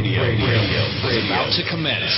Radio is about to commence.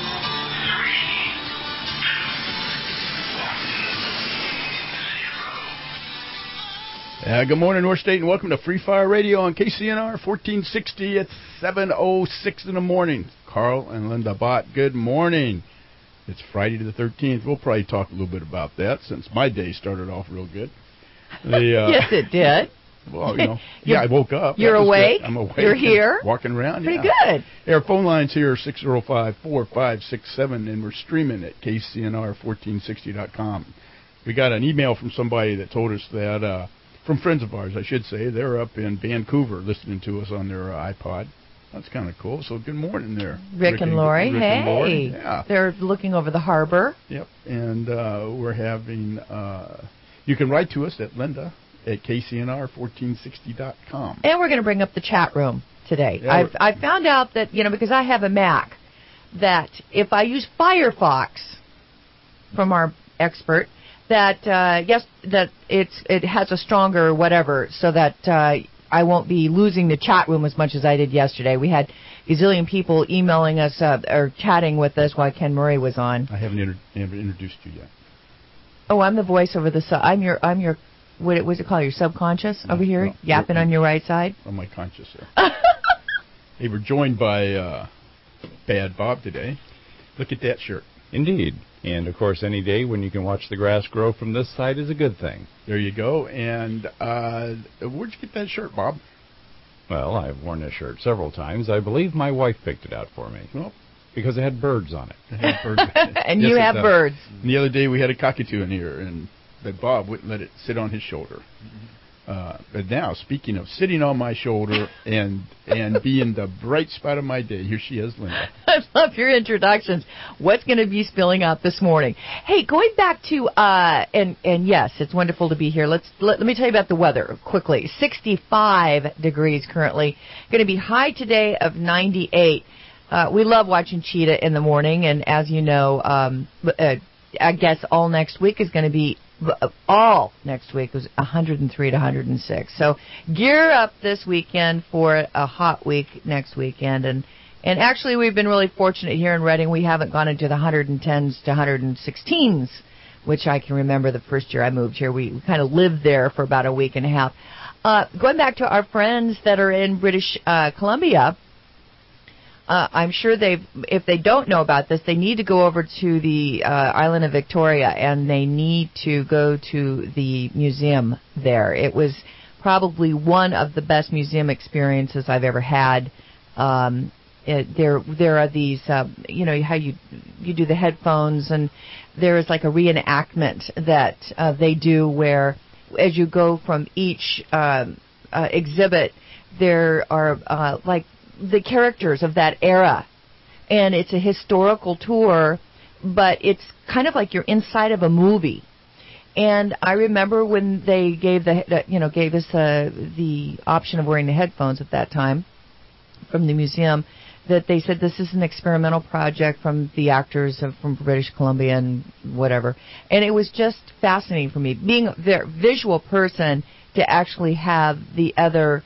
Good morning, North State, and welcome to Free Fire Radio on KCNR 1460 at 7:06 in the morning. Carl and Linda Bott, good morning. It's Friday the 13th. We'll probably talk a little bit about that since my day started off real good. Yes, it did. Well, I woke up. You're awake. Good. I'm awake. You're here. Walking around. Pretty good. Our phone line's here, 605-4567, and we're streaming at KCNR1460.com. We got an email from somebody that told us that, from friends of ours, I should say, they're up in Vancouver listening to us on their iPod. That's kind of cool. So good morning there. Rick and Lori. Rick and Lori. Yeah. They're looking over the harbor. Yep. And we're having, you can write to us at Linda at KCNR1460.com. And we're going to bring up the chat room today. Yeah, I found out that, because I have a Mac, that if I use Firefox from our expert, that it has a stronger whatever, so that I won't be losing the chat room as much as I did yesterday. We had a gazillion people emailing us or chatting with us while Ken Murray was on. I haven't introduced you yet. Oh, I'm the voice over the I'm your what was it called? Your subconscious over here, yapping on your right side. On my conscious there. Hey, we're joined by Bad Bob today. Look at that shirt. Indeed. And, of course, any day when you can watch the grass grow from this side is a good thing. There you go. And where'd you get that shirt, Bob? Well, I've worn this shirt several times. I believe my wife picked it out for me. Well, because it had birds on it. And yes, you have birds. And the other day we had a cockatoo in here, but Bob wouldn't let it sit on his shoulder. Mm-hmm. But now, speaking of sitting on my shoulder and being the bright spot of my day, here she is, Linda. I love your introductions. What's going to be spilling out this morning? Hey, going back to, and yes, it's wonderful to be here. Let me tell you about the weather quickly. 65 degrees currently. Going to be high today of 98. We love watching cheetah in the morning, and as you know, I guess all next week is going to be all next week was 103 to 106. So gear up this weekend for a hot week next weekend. And actually, we've been really fortunate here in Redding. We haven't gone into the 110s to 116s, which I can remember the first year I moved here. We kind of lived there for about a week and a half. Going back to our friends that are in British Columbia, I'm sure if they don't know about this, they need to go over to the island of Victoria, and they need to go to the museum there. It was probably one of the best museum experiences I've ever had. There are these, how you do the headphones, and there is like a reenactment that they do where, as you go from each exhibit, there are like the characters of that era, and it's a historical tour, but it's kind of like you're inside of a movie. And I remember when they gave us the option of wearing the headphones at that time from the museum, that they said this is an experimental project from the actors from British Columbia and whatever. And it was just fascinating for me, being a visual person, to actually have the other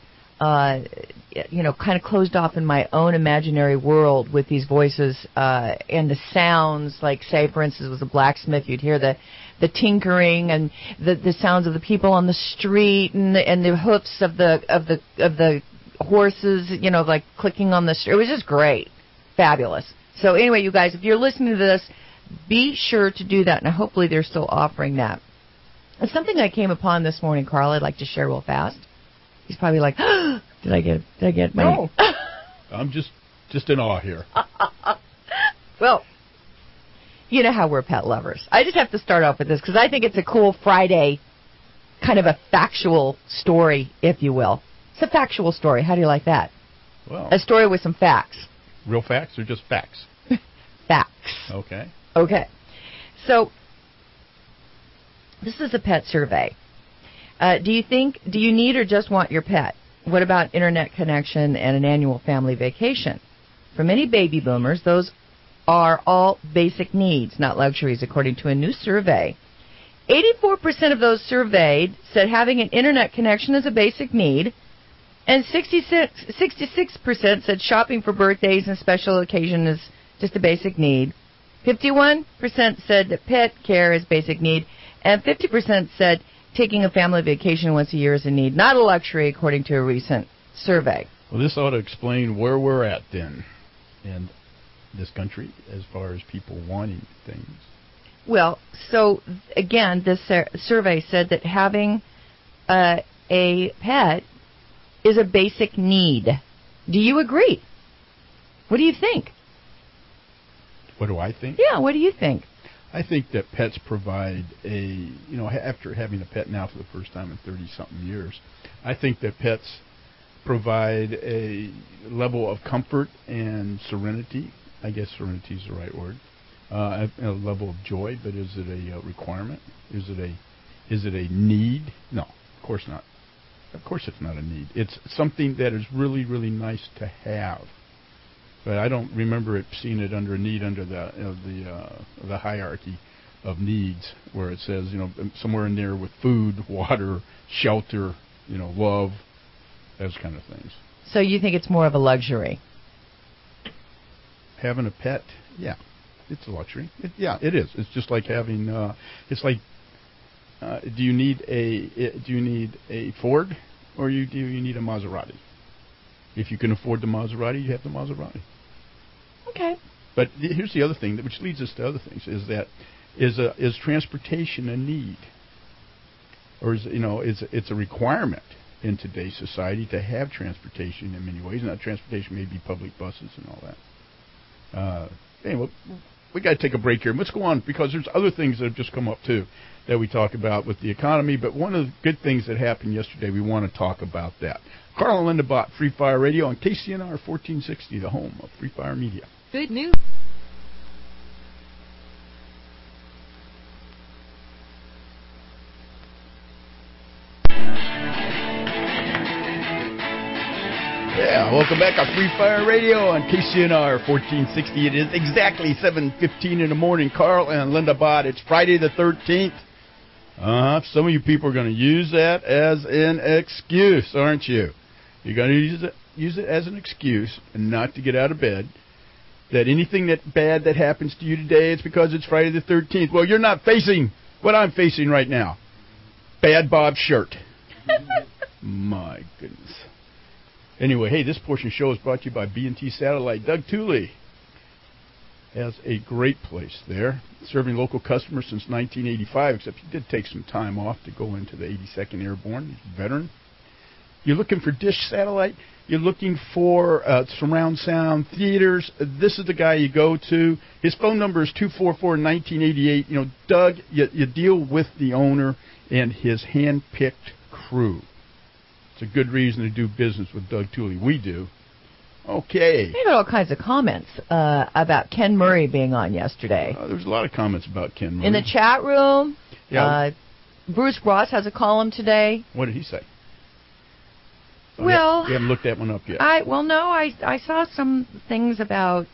kind of closed off in my own imaginary world with these voices and the sounds. Like, say, for instance, it was a blacksmith. You'd hear the tinkering and the sounds of the people on the street and the hoofs of the horses. Like clicking on the street. It was just great, fabulous. So anyway, you guys, if you're listening to this, be sure to do that, and hopefully they're still offering that. And something I came upon this morning, Carl, I'd like to share real fast. He's probably like, did I get my... No. I'm just in awe here. Well, you know how we're pet lovers. I just have to start off with this because I think it's a cool Friday, kind of a factual story, if you will. It's a factual story. How do you like that? Well, a story with some facts. Real facts or just facts? Facts. Okay. So, this is a pet survey. Do you need or just want your pet? What about internet connection and an annual family vacation? For many baby boomers, those are all basic needs, not luxuries, according to a new survey. 84% of those surveyed said having an internet connection is a basic need. And 66% said shopping for birthdays and special occasion is just a basic need. 51% said that pet care is basic need. And 50% said taking a family vacation once a year is a need, not a luxury, according to a recent survey. Well, this ought to explain where we're at then in this country as far as people wanting things. Well, so again, this survey said that having a pet is a basic need. Do you agree? What do you think? What do I think? Yeah, what do you think? I think that pets provide after having a pet now for the first time in 30-something years, I think that pets provide a level of comfort and serenity. I guess serenity is the right word. A level of joy, but is it a requirement? Is it a need? No, of course not. Of course it's not a need. It's something that is really, really nice to have. But I don't remember it seeing it under a need under the hierarchy of needs, where it says somewhere in there with food, water, shelter, love, those kind of things. So you think it's more of a luxury? Having a pet, yeah, it's a luxury. It is. It's just like having. It's like, do you need a Ford or do you need a Maserati? If you can afford the Maserati, you have the Maserati. Okay. But here's the other thing, which leads us to other things, is transportation a need, or it's a requirement in today's society to have transportation in many ways. And that transportation may be public buses and all that. Anyway, we got to take a break here. Let's go on, because there's other things that have just come up too that we talk about with the economy. But one of the good things that happened yesterday, we want to talk about that. Carl and Linda Bott, Free Fire Radio on KCNR 1460, the home of Free Fire Media. Good news. Yeah, welcome back on Free Fire Radio on KCNR 1460. It is exactly 7:15 in the morning. Carl and Linda Bott. It's Friday the 13th. Some of you people are going to use that as an excuse, aren't you? You're going to use it as an excuse and not to get out of bed. That anything bad that happens to you today, it's because it's Friday the 13th. Well, you're not facing what I'm facing right now. Bad Bob's shirt. My goodness. Anyway, hey, this portion of the show is brought to you by B&T Satellite. Doug Tooley has a great place there, serving local customers since 1985, except he did take some time off to go into the 82nd Airborne. He's a veteran. You're looking for dish satellite? You're looking for surround sound theaters? This is the guy you go to. His phone number is 244-1988. Doug, you deal with the owner and his hand-picked crew. It's a good reason to do business with Doug Tooley. We do. Okay. We had all kinds of comments about Ken Murray being on yesterday. There was a lot of comments about Ken Murray. In the chat room, yeah. Bruce Ross has a column today. What did he say? Well, we haven't looked that one up yet. I saw some things about.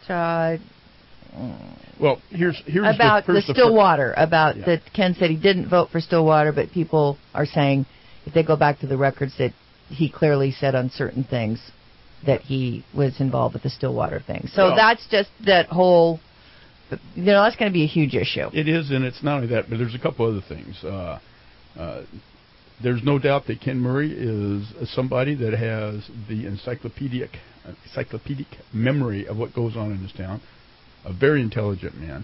Well, here's about the Stillwater. That Ken said he didn't vote for Stillwater, but people are saying if they go back to the records that he clearly said on certain things that he was involved with the Stillwater thing. So that's just that whole. That's going to be a huge issue. It is, and it's not only that, but there's a couple other things. There's no doubt that Ken Murray is somebody that has the encyclopedic memory of what goes on in this town. A very intelligent man.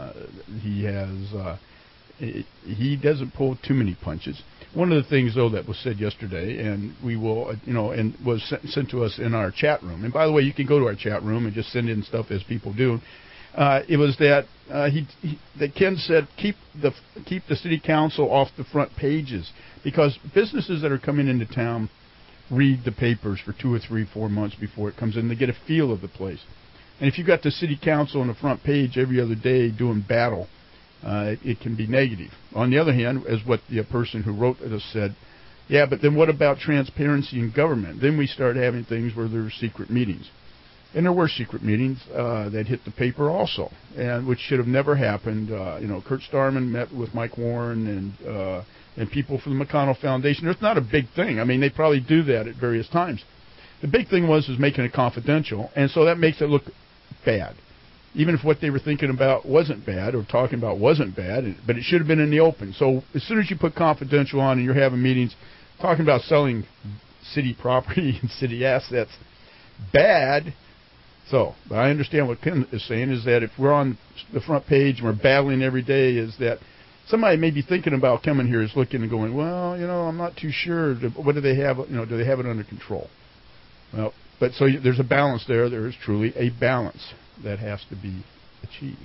He doesn't pull too many punches. One of the things, though, that was said yesterday, and we will, and was sent to us in our chat room. And by the way, you can go to our chat room and just send in stuff as people do. It was that that Ken said keep the city council off the front pages, because businesses that are coming into town read the papers for 2 or 3, 4 months before it comes in. They get a feel of the place. And if you've got the city council on the front page every other day doing battle, it can be negative. On the other hand, as what the person who wrote this said, yeah, but then what about transparency in government? Then we start having things where there's secret meetings. And there were secret meetings that hit the paper also, and which should have never happened. Kurt Starman met with Mike Warren and people from the McConnell Foundation. It's not a big thing. I mean, they probably do that at various times. The big thing was making it confidential, and so that makes it look bad. Even if what they were thinking about wasn't bad or talking about wasn't bad, but it should have been in the open. So as soon as you put confidential on and you're having meetings talking about selling city property and city assets, bad. So, but I understand what Ken is saying is that if we're on the front page and we're battling every day, is that somebody may be thinking about coming here is looking and going, well, I'm not too sure. What do they have? Do they have it under control? Well, but so there's a balance there. There is truly a balance that has to be achieved.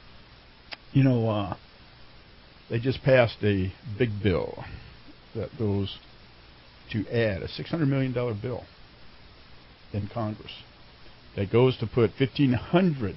They just passed a big bill that goes to add a $600 million bill in Congress that goes to put 1,500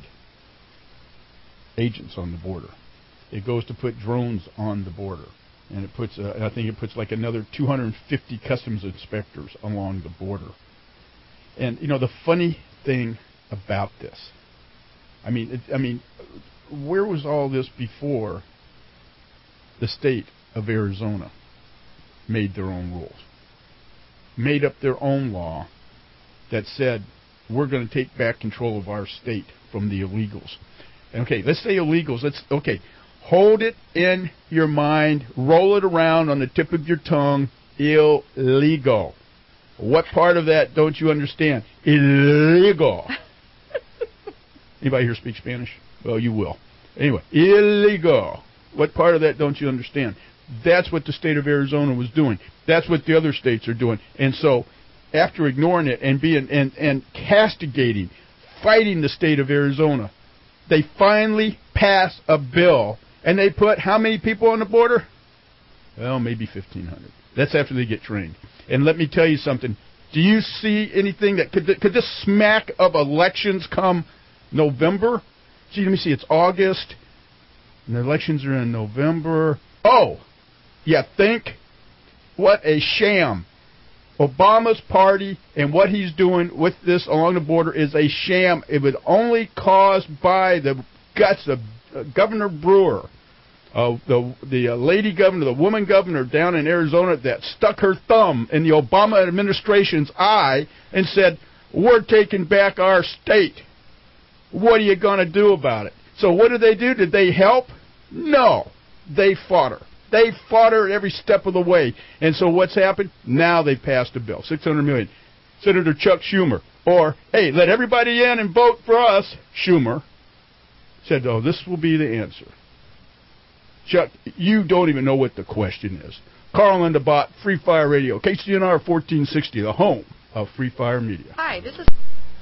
agents on the border. It goes to put drones on the border. And I think it puts like another 250 customs inspectors along the border. And, the funny thing about this, I mean, where was all this before the state of Arizona made their own rules, made up their own law that said, we're going to take back control of our state from the illegals. And okay, let's say illegals. Hold it in your mind, roll it around on the tip of your tongue, illegal. What part of that don't you understand? Illegal. Anybody here speak Spanish? Well, you will. Anyway, illegal. What part of that don't you understand? That's what the state of Arizona was doing. That's what the other states are doing. And so, after ignoring it and being and castigating, fighting the state of Arizona, they finally pass a bill. And they put how many people on the border? Well, maybe 1,500. That's after they get trained. And let me tell you something. Do you see anything that could this smack of elections come November? See, let me see. It's August, and the elections are in November. Oh, you think? What a sham. Obama's party and what he's doing with this along the border is a sham. It was only caused by the guts of Governor Brewer, the lady governor, the woman governor down in Arizona that stuck her thumb in the Obama administration's eye and said, we're taking back our state. What are you going to do about it? So what did they do? Did they help? No. They fought her. They fought her at every step of the way. And so what's happened? Now they've passed a bill, $600 million. Senator Chuck Schumer, or, hey, let everybody in and vote for us, Schumer, said, oh, this will be the answer. Chuck, you don't even know what the question is. Carl and the Bot, Free Fire Radio, KCNR 1460, the home of Free Fire Media. Hi, this is...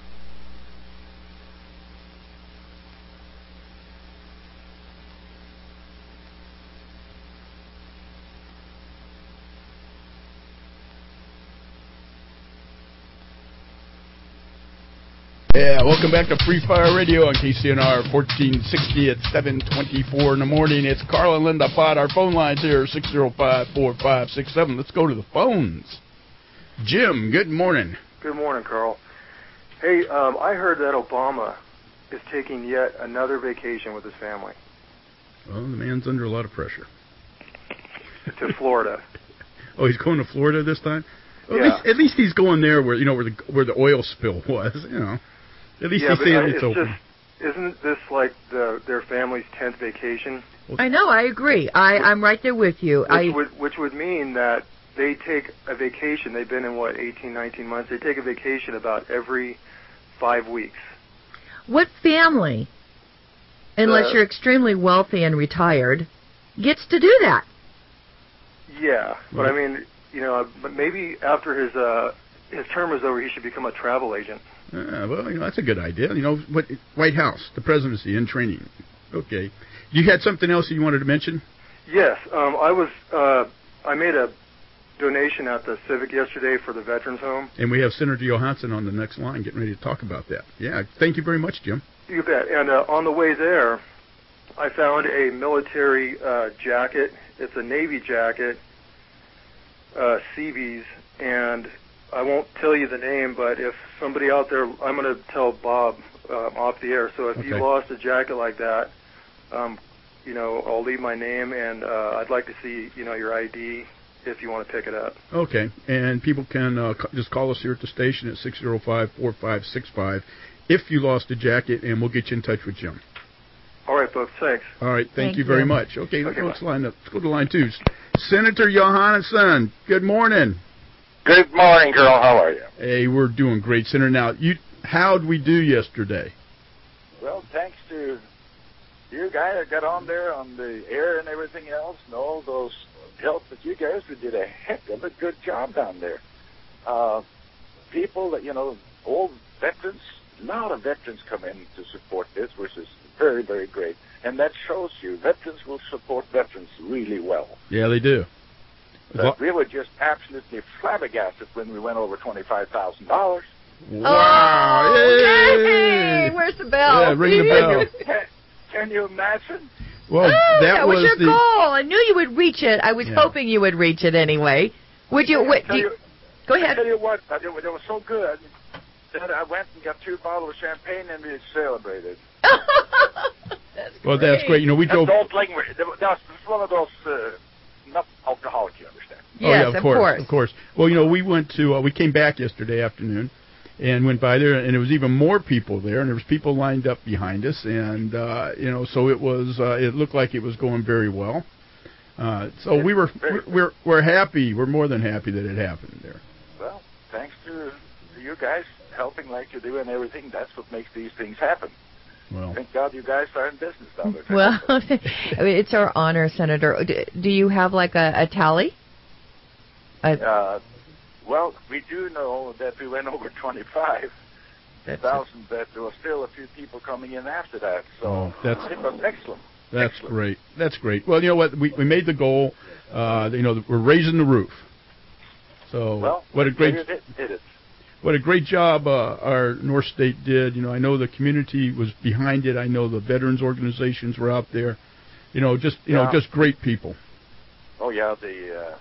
Yeah, welcome back to Free Fire Radio on KCNR 1460 at 7:24 in the morning. It's Carl and Linda Bott. Our phone lines here, 605-4567. Let's go to the phones. Jim, good morning. Good morning, Carl. Hey, I heard that Obama is taking yet another vacation with his family. Well, the man's under a lot of pressure. To Florida. Oh, he's going to Florida this time? Well, yeah. At least he's going there where the oil spill was, At least he's saying it's open. Isn't this like their family's 10th vacation? I know, I agree. I'm right there with you. Which would mean that they take a vacation. They've been in, 18, 19 months. They take a vacation about every 5 weeks. What family, unless you're extremely wealthy and retired, gets to do that? Yeah, but I mean, but maybe after his term is over, he should become a travel agent. Well, that's a good idea. What White House, the presidency in training. Okay. You had something else that you wanted to mention? Yes. I made a donation at the Civic yesterday for the Veterans Home. And we have Senator Johansson on the next line getting ready to talk about that. Yeah. Thank you very much, Jim. You bet. And on the way there, I found a military jacket. It's a Navy jacket, Seabees, and I won't tell you the name, but if somebody out there, I'm going to tell Bob off the air. So if you lost a jacket like that, I'll leave my name, and I'd like to see, your ID if you want to pick it up. Okay, and people can just call us here at the station at 605-4565 if you lost a jacket, and we'll get you in touch with Jim. All right, folks. Thanks. All right, thank you very much. Okay, let's line up. Let's go to line 2. Senator Johansson, good morning. Good morning, Carl. How are you? Hey, we're doing great, Senator. Now, how'd we do yesterday? Well, thanks to you guys that got on there on the air and everything else, and all those help that you guys did a heck of a good job down there. People that, old veterans, a lot of veterans come in to support this, which is very, very great. And that shows you veterans will support veterans really well. Yeah, they do. But we were just absolutely flabbergasted when we went over $25,000. Wow! Yay! Where's the bell? Yeah, ring the bell. Can you imagine? Well, that was your goal. I knew you would reach it. I was hoping you would reach it anyway. Would you? Go ahead. I tell you what, it was so good that I went and got 2 bottles of champagne and we celebrated. That's great. We drove. That's one of those not alcoholic, you understand? Yes, of course. Well, we came back yesterday afternoon and went by there, and there was even more people there, and there was people lined up behind us, and so it was. It looked like it was going very well. So we're happy. We're more than happy that it happened there. Well, thanks to you guys helping like you do and everything. That's what makes these things happen. Well, thank God you guys are in business down there. Well, it's our honor, Senator. Do you have like a tally? Well, we do know that we went over 25,000, but there were still a few people coming in after that. So it was excellent. That's great. That's great. Well, you know what? We made the goal. We're raising the roof. So what a great. What a great job our North State did. I know the community was behind it. I know the veterans organizations were out there. Just great people. Oh yeah, the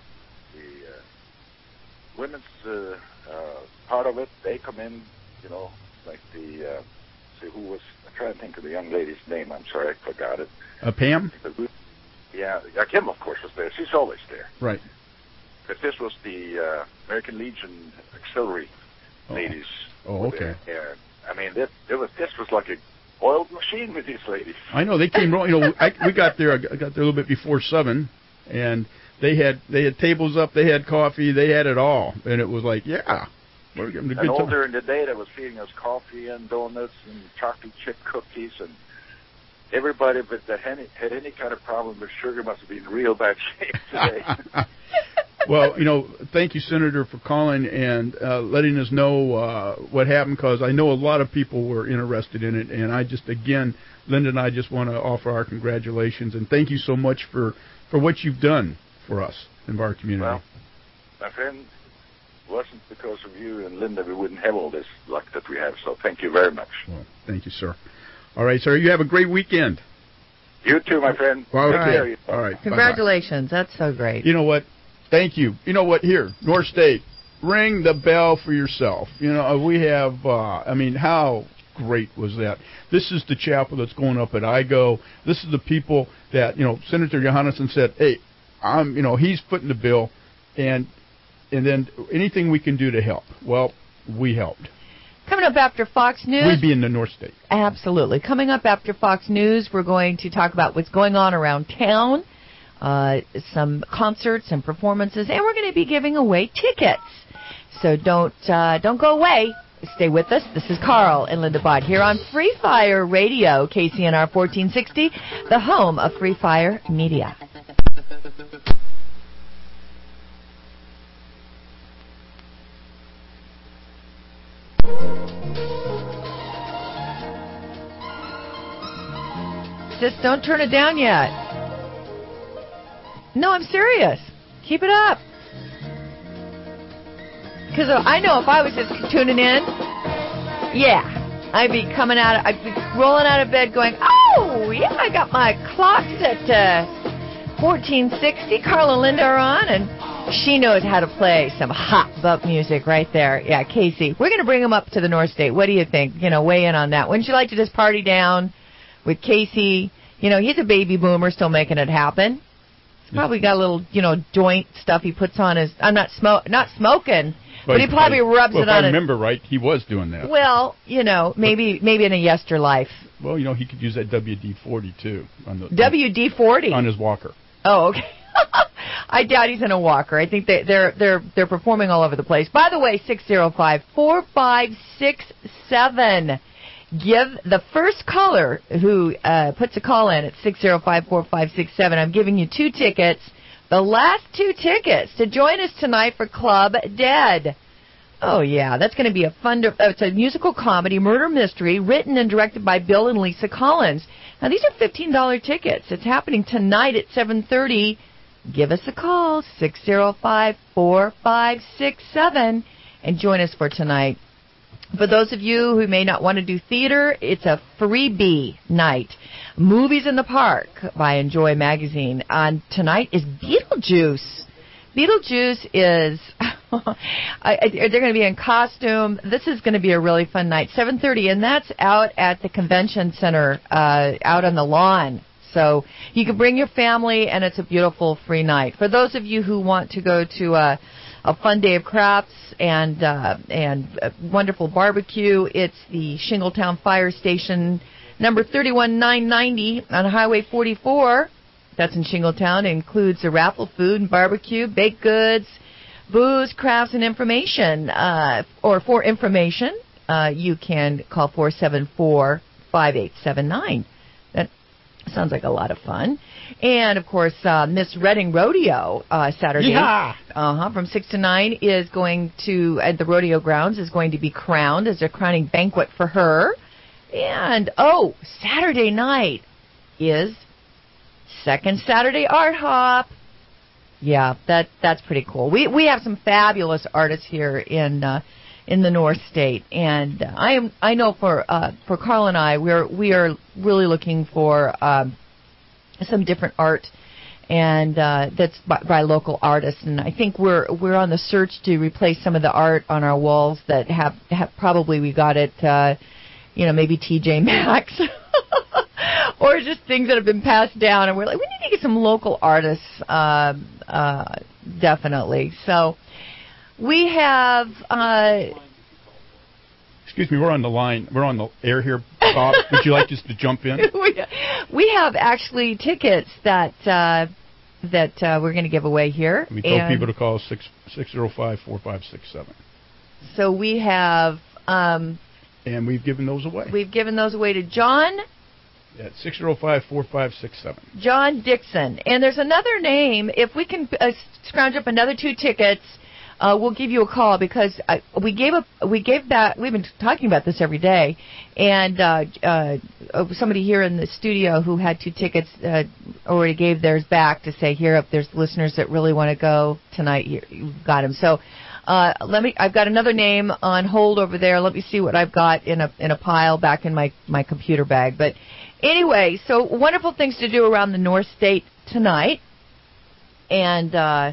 women's part of it. They come in. Like who was? I'm trying to think of the young lady's name. I'm sorry, I forgot it. Pam. Yeah, Kim, of course, was there. She's always there. Right. But this was the American Legion Auxiliary. Ladies. Oh, okay. Yeah, I mean, this was like a oiled machine with these ladies. I know they came. We got there. I got there a little bit before 7, and they had tables up. They had coffee. They had it all, and it was like, we're getting a good time. And during the day, they was feeding us coffee and donuts and chocolate chip cookies, and everybody that had any kind of problem with sugar must have been in real bad shape today. Well, thank you, Senator, for calling and letting us know what happened, because I know a lot of people were interested in it. And Linda and I just want to offer our congratulations and thank you so much for what you've done for us in our community. Well, my friend, if it wasn't because of you and Linda, we wouldn't have all this luck that we have. So thank you very much. Well, thank you, sir. All right, sir, you have a great weekend. You too, my friend. Well, all right. Congratulations. Bye-bye. That's so great. You know what? Thank you. You know what? Here, North State, ring the bell for yourself. We have, how great was that? This is the chapel that's going up at IGO. This is the people that, Senator Johansson said, hey, he's footing the bill, and then anything we can do to help. Well, we helped. Coming up after Fox News. We'd be in the North State. Absolutely. Coming up after Fox News, we're going to talk about what's going on around town. Some concerts and performances, and we're going to be giving away tickets. So don't go away. Stay with us. This is Carl and Linda Bott here on Free Fire Radio, KCNR 1460, the home of Free Fire Media. Just don't turn it down yet. No, I'm serious. Keep it up. Because I know if I was just tuning in, I'd be rolling out of bed going, oh, yeah, I got my clock set to 1460. Carl and Linda are on, and She knows how to play some hot butt music right there. Yeah, Casey. We're going to bring him up to the North State. What do you think? Weigh in on that. Wouldn't you like to just party down with Casey? He's a baby boomer, still making it happen. He's probably got a little, joint stuff he puts on his. I'm not smoking, but he probably rubs it on. If I remember right, he was doing that. Well, maybe in a yester life. Well, he could use that WD-40 too. WD-40 on his walker. Oh, okay. I doubt he's in a walker. I think they're performing all over the place. By the way, 605-4567. Give the first caller who puts a call in at 605-4567. I'm giving you 2 tickets, the last 2 tickets to join us tonight for Club Dead. Oh, yeah, that's going to be it's a musical comedy, murder mystery, written and directed by Bill and Lisa Collins. Now, these are $15 tickets. It's happening tonight at 7:30. Give us a call, 605-4567, and join us for tonight. For those of you who may not want to do theater, it's a freebie night. Movies in the Park by Enjoy Magazine. Tonight is Beetlejuice. Beetlejuice is, they're going to be in costume. This is going to be a really fun night. 7:30, and that's out at the convention center, out on the lawn. So you can bring your family, and it's a beautiful free night. For those of you who want to go to a fun day of crafts and a wonderful barbecue, it's the Shingletown Fire Station, number 31990 on Highway 44. That's in Shingletown. It includes a raffle food and barbecue, baked goods, booze, crafts, and information. Or for information, you can call 474-5879. That sounds like a lot of fun. And, of course, Miss Redding Rodeo Saturday. Yeah. From 6 to 9 is going to, at the rodeo grounds, is going to be crowned as a crowning banquet for her. And, Saturday night is Second Saturday Art Hop. Yeah, that's pretty cool. We have some fabulous artists here in the North State, and I know for Carl and I, we are really looking for some different art, and that's by local artists. And I think we're on the search to replace some of the art on our walls that have probably we got it, maybe TJ Maxx. Or just things that have been passed down, and we're like, we need to get some local artists, definitely. So we have. Excuse me, we're on the line. We're on the air here, Bob. Would you like us to jump in? We have actually tickets that we're going to give away here. We told people to call 605-4567. So we have. And we've given those away. We've given those away to John. At 605-4567. John Dixon. And there's another name. If we can scrounge up another 2 tickets, we'll give you a call because we gave that. We've been talking about this every day. And somebody here in the studio who had 2 tickets already gave theirs back to say, here, if there's listeners that really want to go tonight, you've got them. So I've got another name on hold over there. Let me see what I've got in a pile back in my computer bag. But anyway, so wonderful things to do around the North State tonight. And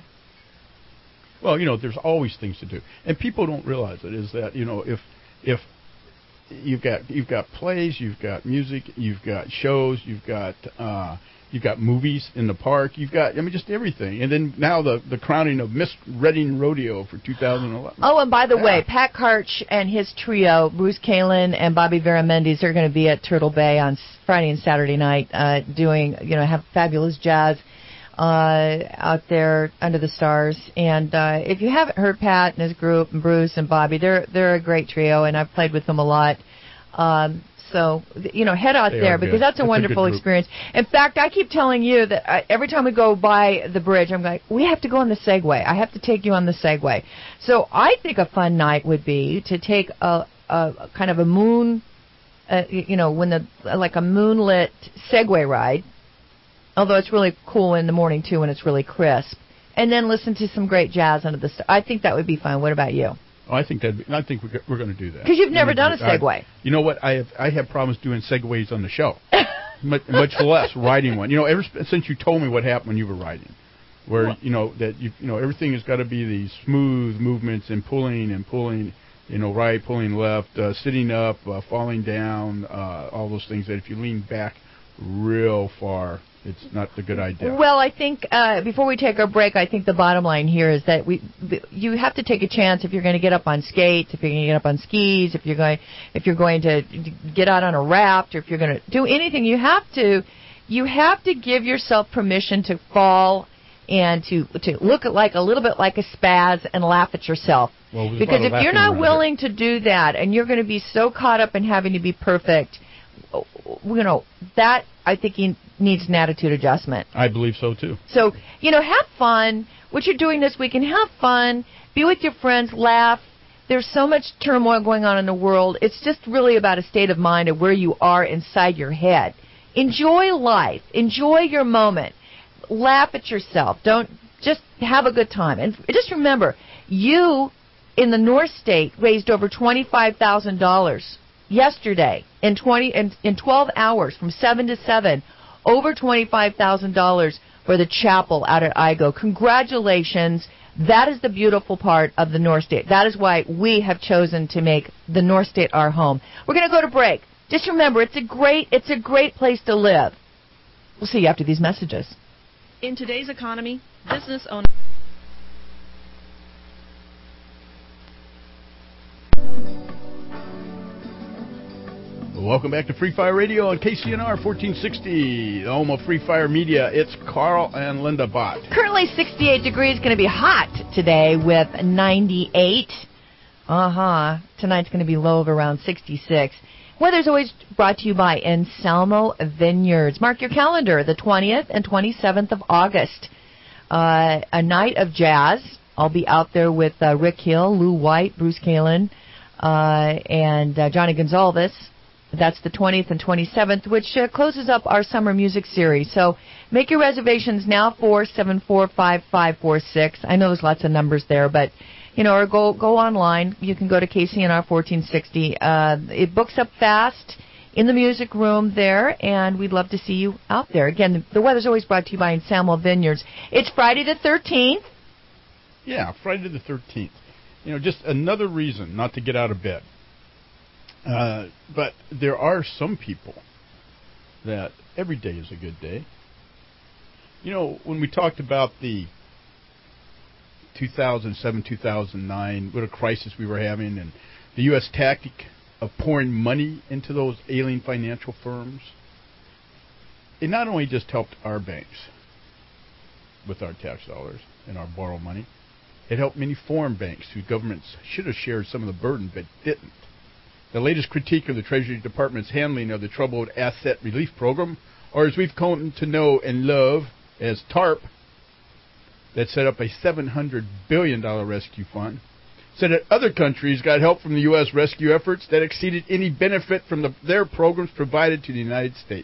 there's always things to do, and people don't realize it. Is that if you've got plays, you've got music, you've got shows, you've got movies in the park. You've got, just everything. And then now the crowning of Miss Redding Rodeo for 2011. Oh, and by the way, Pat Karch and his trio, Bruce Kalin and Bobby Veramendes, are going to be at Turtle Bay on Friday and Saturday night doing, have fabulous jazz out there under the stars. And if you haven't heard Pat and his group and Bruce and Bobby, they're a great trio, and I've played with them a lot. So, head out there because that's a wonderful experience. In fact, I keep telling you that every time we go by the bridge, I'm like, we have to go on the Segway. I have to take you on the Segway. So I think a fun night would be to take a kind of a moon, like a moonlit Segway ride, although it's really cool in the morning, too, when it's really crisp, and then listen to some great jazz under the stars. I think that would be fun. What about you? Oh, I think we're going to do that. Because you've never done a Segway. You know what? I have problems doing Segways on the show, much less riding one. Ever since you told me what happened when you were riding, where that everything has got to be these smooth movements and pulling, right, pulling left, sitting up, falling down, all those things that if you lean back real far, it's not a good idea. Well, I think before we take our break, I think the bottom line here is that you have to take a chance if you're going to get up on skates, if you're going to get up on skis, if you're going to get out on a raft, or if you're going to do anything. You have to give yourself permission to fall and to look at like a little bit like a spaz and laugh at yourself. Well, because if you're not willing to do that, and you're going to be so caught up in having to be perfect, that I think needs an attitude adjustment. I believe so too. So, have fun. What you're doing this weekend, have fun. Be with your friends, laugh. There's so much turmoil going on in the world. It's just really about a state of mind of where you are inside your head. Enjoy life. Enjoy your moment. Laugh at yourself. Don't just have a good time. And just remember, you in the North State raised over $25,000 yesterday in 12 hours from 7 to 7. Over $25,000 for the chapel out at IGO. Congratulations. That is the beautiful part of the North State. That is why we have chosen to make the North State our home. We're going to go to break. Just remember, it's a great place to live. We'll see you after these messages. In today's economy, business owners... Welcome back to Free Fire Radio on KCNR 1460, the home of Free Fire Media. It's Carl and Linda Bott. Currently 68 degrees, going to be hot today with 98. Tonight's going to be low of around 66. Weather's always brought to you by Anselmo Vineyards. Mark your calendar, the 20th and 27th of August. A night of jazz. I'll be out there with Rick Hill, Lou White, Bruce Kalin, and Johnny Gonzalez. That's the 20th and 27th, which closes up our summer music series. So make your reservations now, 474-5546. I know there's lots of numbers there, but, or go online. You can go to KCNR 1460. It books up fast in the music room there, and we'd love to see you out there. Again, the weather's always brought to you by Anselmo Vineyards. It's Friday the 13th. Yeah, Friday the 13th. Just another reason not to get out of bed. But there are some people that every day is a good day. When we talked about the 2007-2009, what a crisis we were having, and the U.S. tactic of pouring money into those ailing financial firms, it not only just helped our banks with our tax dollars and our borrowed money, it helped many foreign banks whose governments should have shared some of the burden but didn't. The latest critique of the Treasury Department's handling of the Troubled Asset Relief Program, or as we've come to know and love as TARP, that set up a $700 billion rescue fund, said that other countries got help from the U.S. rescue efforts that exceeded any benefit from their programs provided to the United States.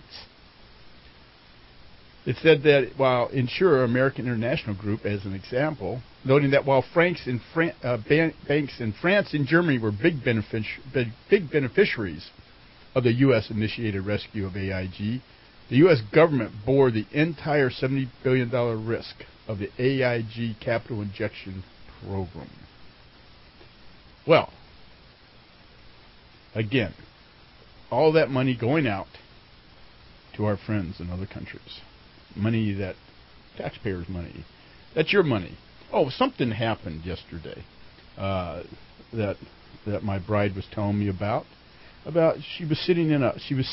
It said that while insurer American International Group, as an example, noting that while banks in France and Germany were big beneficiaries of the U.S.-initiated rescue of AIG, the U.S. government bore the entire $70 billion risk of the AIG capital injection program. Well, again, all that money going out to our friends in other countries. Money that, taxpayers' money. That's your money. Oh, something happened yesterday that my bride was telling me about. She was sitting in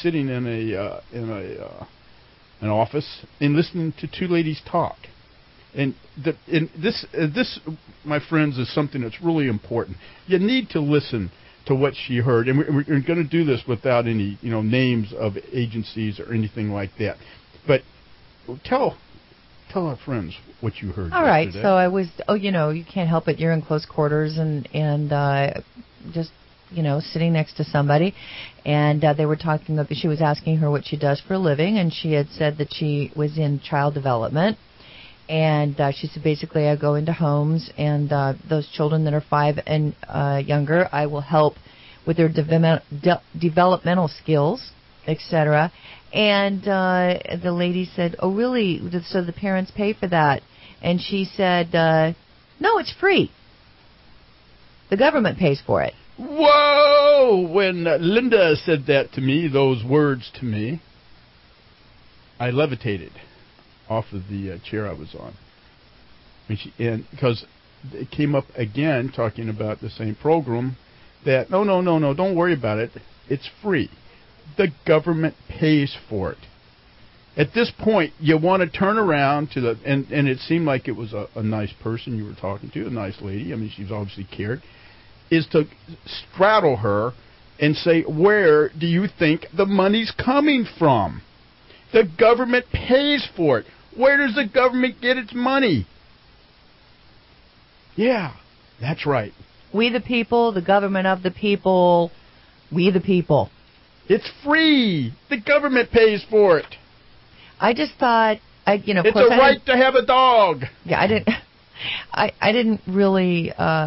an office and listening to two ladies talk. And this, my friends, is something that's really important. You need to listen to what she heard, and we're going to do this without any names of agencies or anything like that. But tell our friends what you heard. All right. yesterday. So I was, you can't help it. You're in close quarters and just, sitting next to somebody. And they were talking about, she was asking her what she does for a living. And she had said that she was in child development. And she said, basically, I go into homes and those children that are 5 and younger, I will help with their developmental skills, etc. And the lady said, oh, really? So the parents pay for that? And she said, no, it's free. The government pays for it. Whoa! When Linda said that to me, those words to me, I levitated off of the chair I was on. And because it came up again, talking about the same program, that, no, don't worry about it. It's free. The government pays for it. At this point, you want to turn around to the, and it seemed like it was a nice person you were talking to, a nice lady. I mean, she's obviously cared. Is to straddle her and say, where do you think the money's coming from? The government pays for it. Where does the government get its money? Yeah, that's right. We the people, the government of the people, we the people. It's free. The government pays for it. I just thought, it's a right to have a dog. Yeah, I didn't really.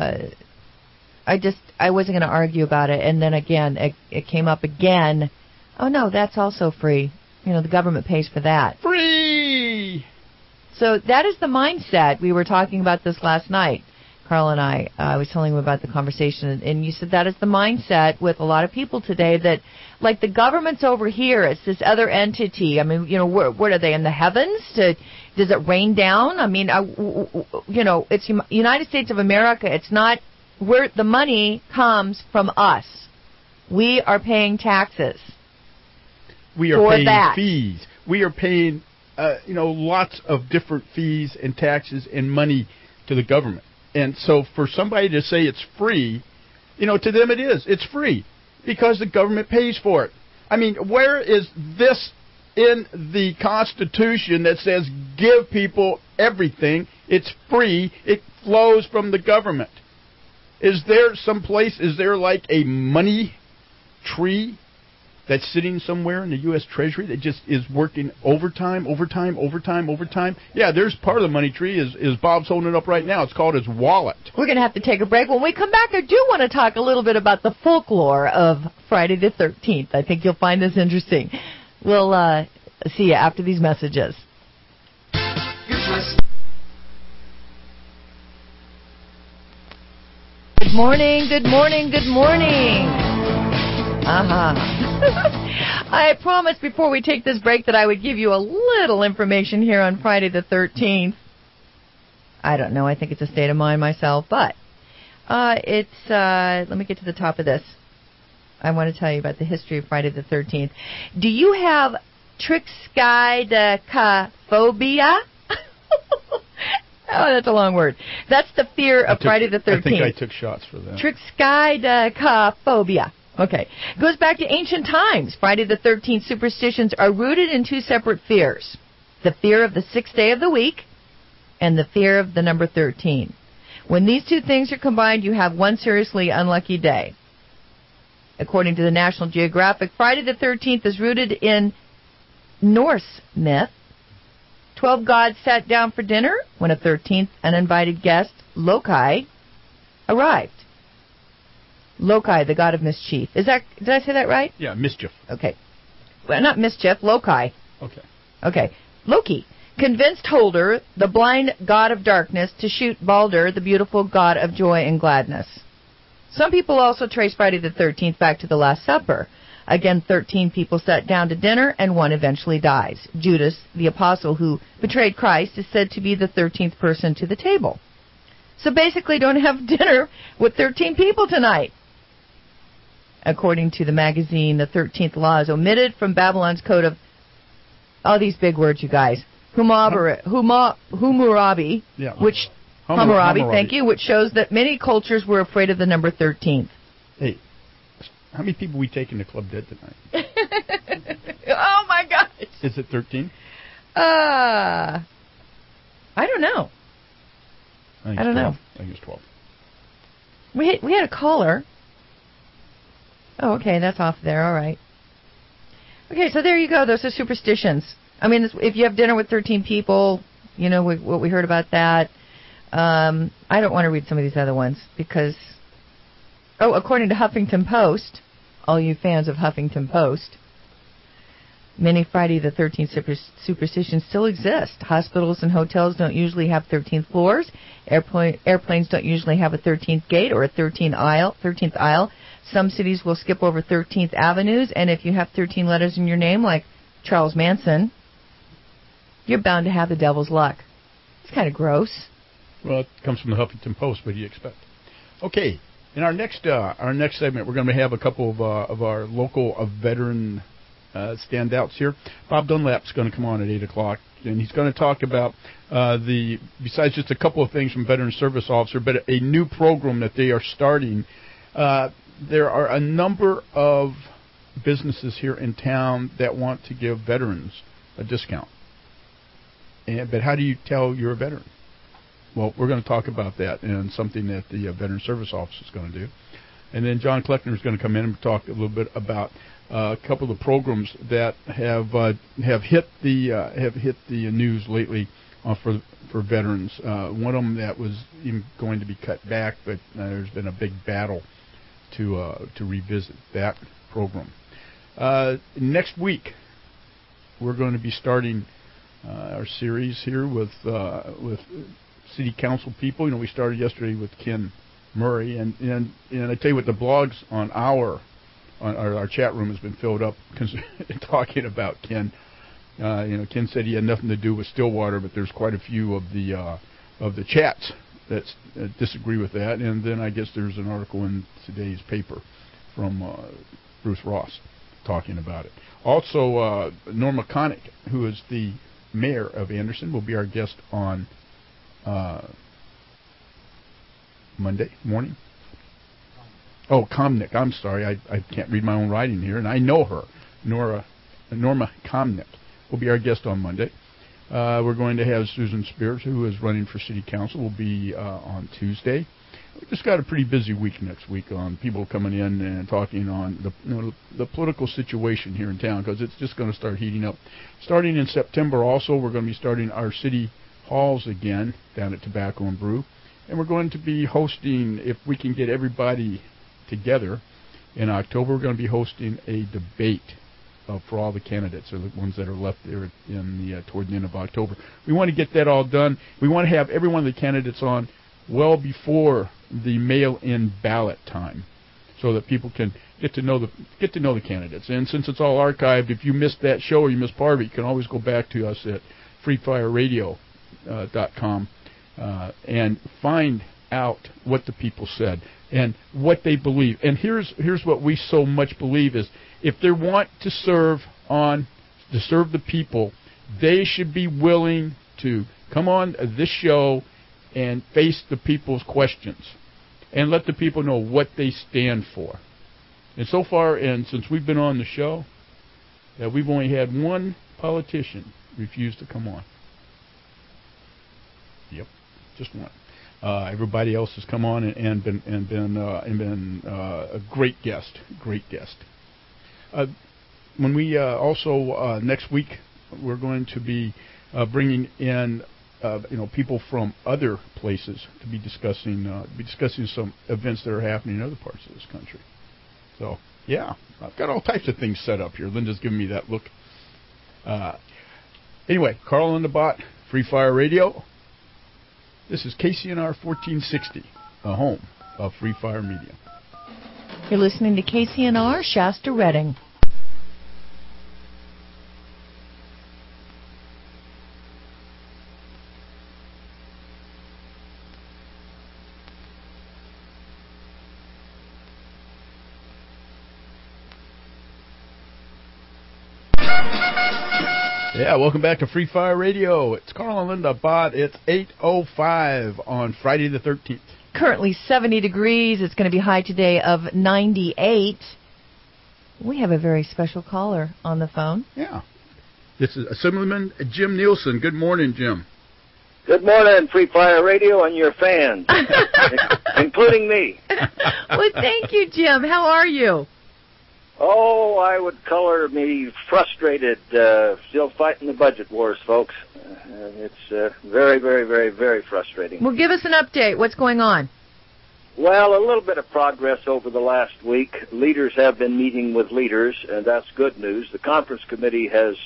I wasn't going to argue about it, and then again, it came up again. Oh no, that's also free. The government pays for that. Free. So that is the mindset. We were talking about this last night, Carl and I. I was telling him about the conversation, and you said that is the mindset with a lot of people today. That like the government's over here, it's this other entity. I mean, what are they in the heavens? Does it rain down? I mean, it's United States of America. It's not where the money comes from us. We are paying taxes. We are paying fees. We are paying, lots of different fees and taxes and money to the government. And so for somebody to say it's free, to them it is. It's free because the government pays for it. I mean, where is this in the Constitution that says give people everything? It's free. It flows from the government. Is there like a money tree that's sitting somewhere in the U.S. Treasury that just is working overtime? Yeah, there's part of the money tree is Bob's holding it up right now. It's called his wallet. We're going to have to take a break. When we come back, I do want to talk a little bit about the folklore of Friday the 13th. I think you'll find this interesting. We'll see you after these messages. Good morning. I promised before we take this break that I would give you a little information here on Friday the 13th. I don't know. I think it's a state of mind myself, but let me get to the top of this. I want to tell you about the history of Friday the 13th. Do you have triskaidekaphobia? Oh, that's a long word. That's the fear of Friday the 13th. I think I took shots for that. Triskaidekaphobia. Okay. It goes back to ancient times. Friday the 13th superstitions are rooted in two separate fears. The fear of the sixth day of the week and the fear of the number 13. When these two things are combined, you have one seriously unlucky day. According to the National Geographic, Friday the 13th is rooted in Norse myth. 12 gods sat down for dinner when a 13th uninvited guest, Loki, arrived. Loki, the god of mischief. Did I say that right? Yeah, mischief. Okay. Well, not mischief, Loki. Okay. Loki convinced Holder, the blind god of darkness, to shoot Balder, the beautiful god of joy and gladness. Some people also trace Friday the 13th back to the Last Supper. Again, 13 people sat down to dinner, and one eventually dies. Judas, the apostle who betrayed Christ, is said to be the 13th person to the table. So basically, don't have dinner with 13 people tonight. According to the magazine, the 13th law is omitted from Babylon's code of all these big words, you guys. Hammurabi, which Hammurabi, thank you, which shows that many cultures were afraid of the number 13. Hey. How many people we taking to Club Dead tonight? Oh, my gosh. Is it 13? I don't know. I don't know. I think it's 12. We had a caller. Oh, okay, that's off there. All right. Okay, so there you go. Those are superstitions. I mean, if you have dinner with 13 people, what we heard about that. I don't want to read some of these other ones because... Oh, according to Huffington Post, all you fans of Huffington Post, Many Friday the 13th superstitions still exist. Hospitals and hotels don't usually have 13th floors. Airplanes don't usually have a 13th gate or a 13th aisle. Some cities will skip over 13th avenues, and if you have 13 letters in your name, like Charles Manson, you're bound to have the devil's luck. It's kind of gross. Well, it comes from the Huffington Post. What do you expect? Okay, in our next segment, we're going to have a couple of our local veteran standouts here. Bob Dunlap's going to come on at 8 o'clock, and he's going to talk about besides just a couple of things from Veteran Service Officer, but a new program that they are starting. There are a number of businesses here in town that want to give veterans a discount. But how do you tell you're a veteran? Well, we're going to talk about that and something that the Veteran Service Officer is going to do. And then John Kleckner is going to come in and talk a little bit about a couple of the programs that have hit the news lately for veterans. One of them that was even going to be cut back, but there's been a big battle to revisit that program. Next week, we're going to be starting our series here with city council people. You know, we started yesterday with Ken Murray, and I tell you what, the blogs on our chat room has been filled up talking about Ken. Ken said he had nothing to do with Stillwater, but there's quite a few of the chats that disagree with that. And then I guess there's an article in today's paper from Bruce Ross talking about it. Also, Norma Connick, who is the mayor of Anderson, will be our guest on Monday morning. Oh, Komnick. I'm sorry. I can't read my own writing here, and I know her. Norma Komnick will be our guest on Monday. We're going to have Susan Spears, who is running for city council, will be on Tuesday. We just got a pretty busy week next week on people coming in and talking on the political situation here in town, because it's just going to start heating up. Starting in September also, we're going to be starting our city halls again down at Tobacco and Brew. And we're going to be hosting, if we can get everybody together, in October, we're going to be hosting a debate for all the candidates, or the ones that are left there toward the end of October. We want to get that all done. We want to have every one of the candidates on well before the mail-in ballot time, so that people can get to know the candidates. And since it's all archived, if you missed that show or you missed part of it, you can always go back to us at freefireradio.com and find out what the people said and what they believe. And here's what we so much believe is, if they want to serve the people, they should be willing to come on this show and face the people's questions and let the people know what they stand for. And so far, and since we've been on the show, we've only had one politician refuse to come on. Yep, just one. Everybody else has come on and been a great guest. When we also next week, we're going to be bringing in people from other places to be discussing some events that are happening in other parts of this country. So yeah, I've got all types of things set up here. Linda's giving me that look. Anyway, Carl on the Bot, Free Fire Radio. This is KCNR 1460, the home of Free Fire Media. You're listening to KCNR, Shasta Redding. Yeah, welcome back to Free Fire Radio. It's Carl and Linda Bott. It's 8:05 on Friday the 13th. Currently 70 degrees. It's going to be high today of 98. We have a very special caller on the phone. Yeah. This is Assemblyman Jim Nielsen. Good morning, Jim. Good morning, Free Fire Radio and your fans, including me. Well, thank you, Jim. How are you? Oh, I would color me frustrated, still fighting the budget wars, folks. It's very, very, very, very frustrating. Well, give us an update. What's going on? Well, a little bit of progress over the last week. Leaders have been meeting with leaders, and that's good news. The conference committee has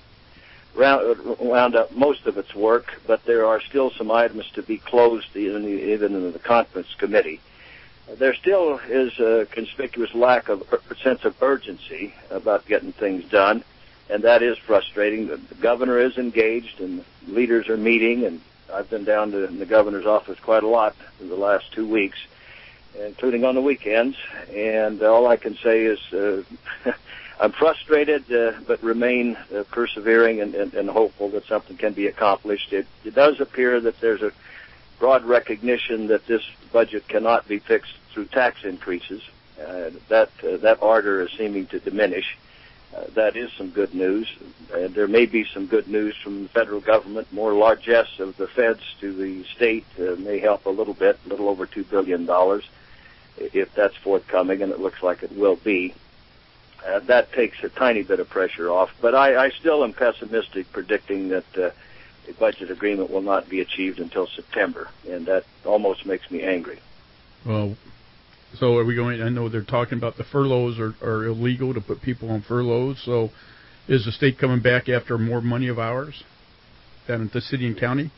wound up most of its work, but there are still some items to be closed even in the conference committee. There still is a conspicuous lack of sense of urgency about getting things done, and that is frustrating. The governor is engaged, and leaders are meeting, and I've been down to the governor's office quite a lot in the last 2 weeks, including on the weekends, and all I can say is I'm frustrated, but remain persevering and hopeful that something can be accomplished. It does appear that there's a broad recognition that this budget cannot be fixed through tax increases. That ardor is seeming to diminish. That is some good news. There may be some good news from the federal government. More largesse of the feds to the state may help a little bit, a little over $2 billion, if that's forthcoming, and it looks like it will be. That takes a tiny bit of pressure off. But I still am pessimistic, predicting that a budget agreement will not be achieved until September, and that almost makes me angry. Well, so are we going? I know they're talking about the furloughs are illegal to put people on furloughs. So is the state coming back after more money of ours down at the city and county?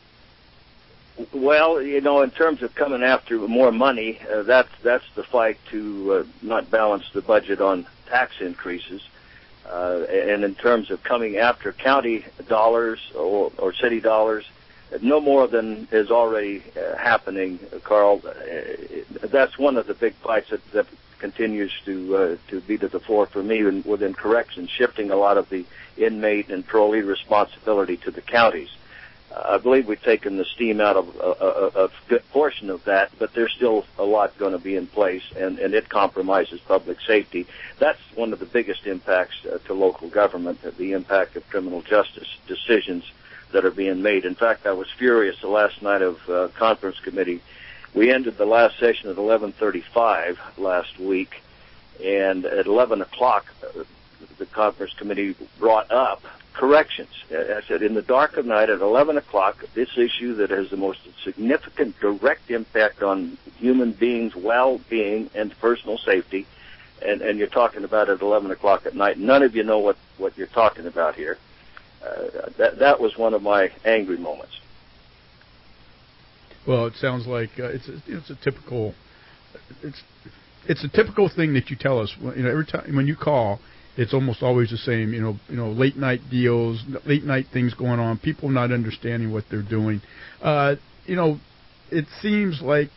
Well, in terms of coming after more money, that's the fight to not balance the budget on tax increases. And in terms of coming after county dollars or city dollars, no more than is already happening, Carl. That's one of the big fights that continues to be to the fore for me within corrections, shifting a lot of the inmate and parolee responsibility to the counties. I believe we've taken the steam out of a good portion of that, but there's still a lot going to be in place, and it compromises public safety. That's one of the biggest impacts to local government, the impact of criminal justice decisions that are being made. In fact, I was furious the last night of conference committee. We ended the last session at 11:35 last week, and at 11 o'clock, the conference committee brought up corrections. I said, in the dark of night at 11 o'clock, this issue that has the most significant direct impact on human beings' well-being and personal safety, and you're talking about it at 11 o'clock at night. None of you know what you're talking about here. That was one of my angry moments. Well, it sounds like it's a typical thing that you tell us. Every time when you call, it's almost always the same. Late night deals, late night things going on. People not understanding what they're doing. It seems like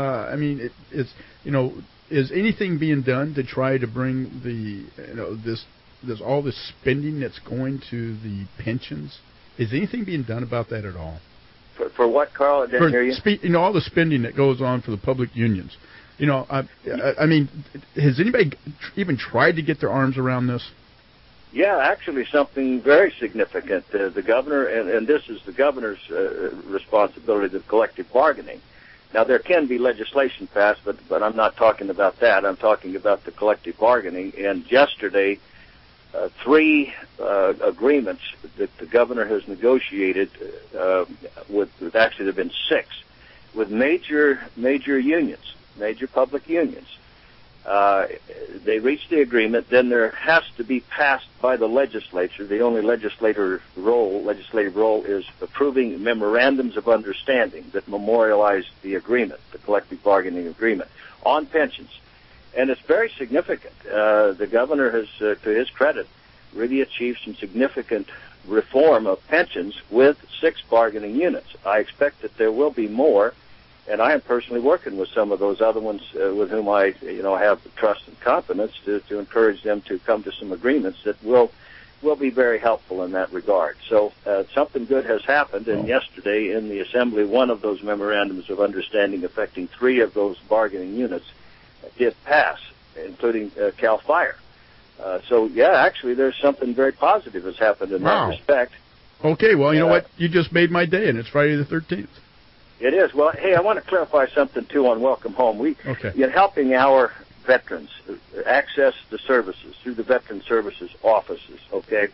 is anything being done to try to bring all this spending that's going to the pensions? Is anything being done about that at all? For what, Carl? I didn't hear you. All the spending that goes on for the public unions. I mean, has anybody even tried to get their arms around this? Yeah, actually something very significant. The governor, and this is the governor's responsibility, the collective bargaining. Now, there can be legislation passed, but I'm not talking about that. I'm talking about the collective bargaining. And yesterday, 3 agreements that the governor has negotiated with actually there have been 6 with major unions, major public unions. They reached the agreement. Then there has to be passed by the legislature. The only legislative role is approving memorandums of understanding that memorialize the agreement, the collective bargaining agreement, on pensions. And it's very significant. The governor has, to his credit, really achieved some significant reform of pensions with 6 bargaining units. I expect that there will be more, and I am personally working with some of those other ones with whom I have the trust and confidence to encourage them to come to some agreements that will be very helpful in that regard. So something good has happened, and yesterday in the Assembly, one of those memorandums of understanding affecting 3 of those bargaining units did pass, including CAL FIRE. Actually, there's something very positive has happened in that respect. Okay, well, you know what? You just made my day, and it's Friday the 13th. It is. Well, hey, I want to clarify something, too, on Welcome Home. In helping our veterans access the services through the Veteran Services offices, okay?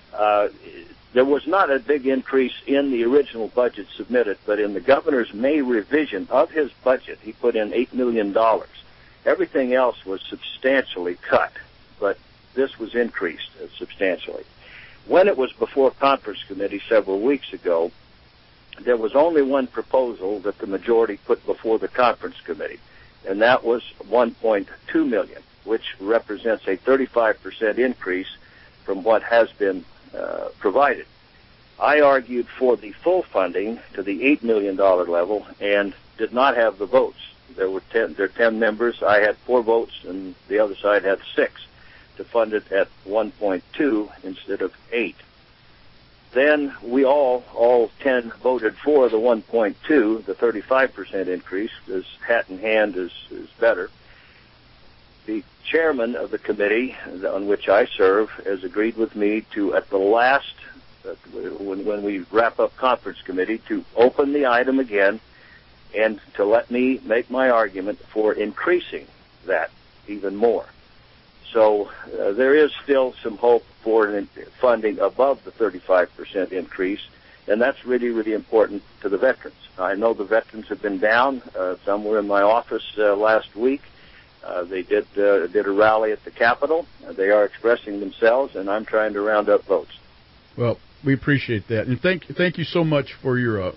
There was not a big increase in the original budget submitted, but in the governor's May revision of his budget, he put in $8 million. Everything else was substantially cut, but this was increased substantially. When it was before conference committee several weeks ago, there was only one proposal that the majority put before the conference committee, and that was $1.2 million, which represents a 35% increase from what has been provided. I argued for the full funding to the $8 million level and did not have the votes. There were 10 members. I had 4 votes, and the other side had 6 to fund it at 1.2 instead of 8. Then we all 10 voted for the 1.2, the 35% increase, because hat in hand is better. The chairman of the committee on which I serve has agreed with me to, at the last, when we wrap up conference committee, to open the item again and to let me make my argument for increasing that even more. So there is still some hope for funding above the 35% increase, and that's really, really important to the veterans. I know the veterans have been down. Some were in my office last week. They did a rally at the Capitol. They are expressing themselves, and I'm trying to round up votes. Well, we appreciate that, and thank you so much for your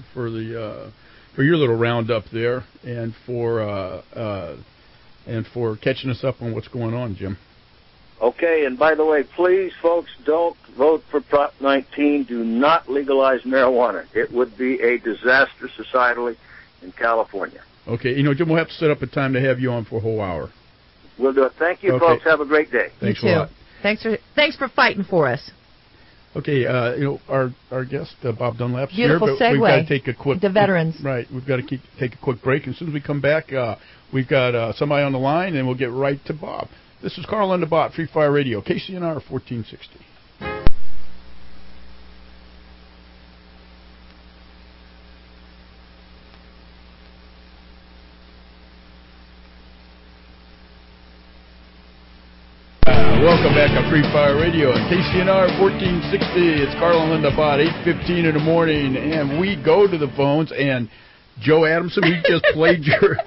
little roundup there, and for catching us up on what's going on, Jim. Okay, and by the way, please, folks, don't vote for Prop 19. Do not legalize marijuana. It would be a disaster societally in California. Okay, Jim, we'll have to set up a time to have you on for a whole hour. We'll do it. Thank you, folks. Have a great day. Thanks you too. a lot. Thanks for fighting for us. Okay, our guest, Bob Dunlap's Beautiful here, but segue. we've got to take a quick... The veterans. Right, we've got to take a quick break. As soon as we come back, we've got somebody on the line, and we'll get right to Bob. This is Carl Underbot, Free Fire Radio, KCNR 1460. Welcome back on Free Fire Radio at KCNR 1460. It's Carl and Linda Bott, 8:15 in the morning, and we go to the phones. And Joe Adamson, we just played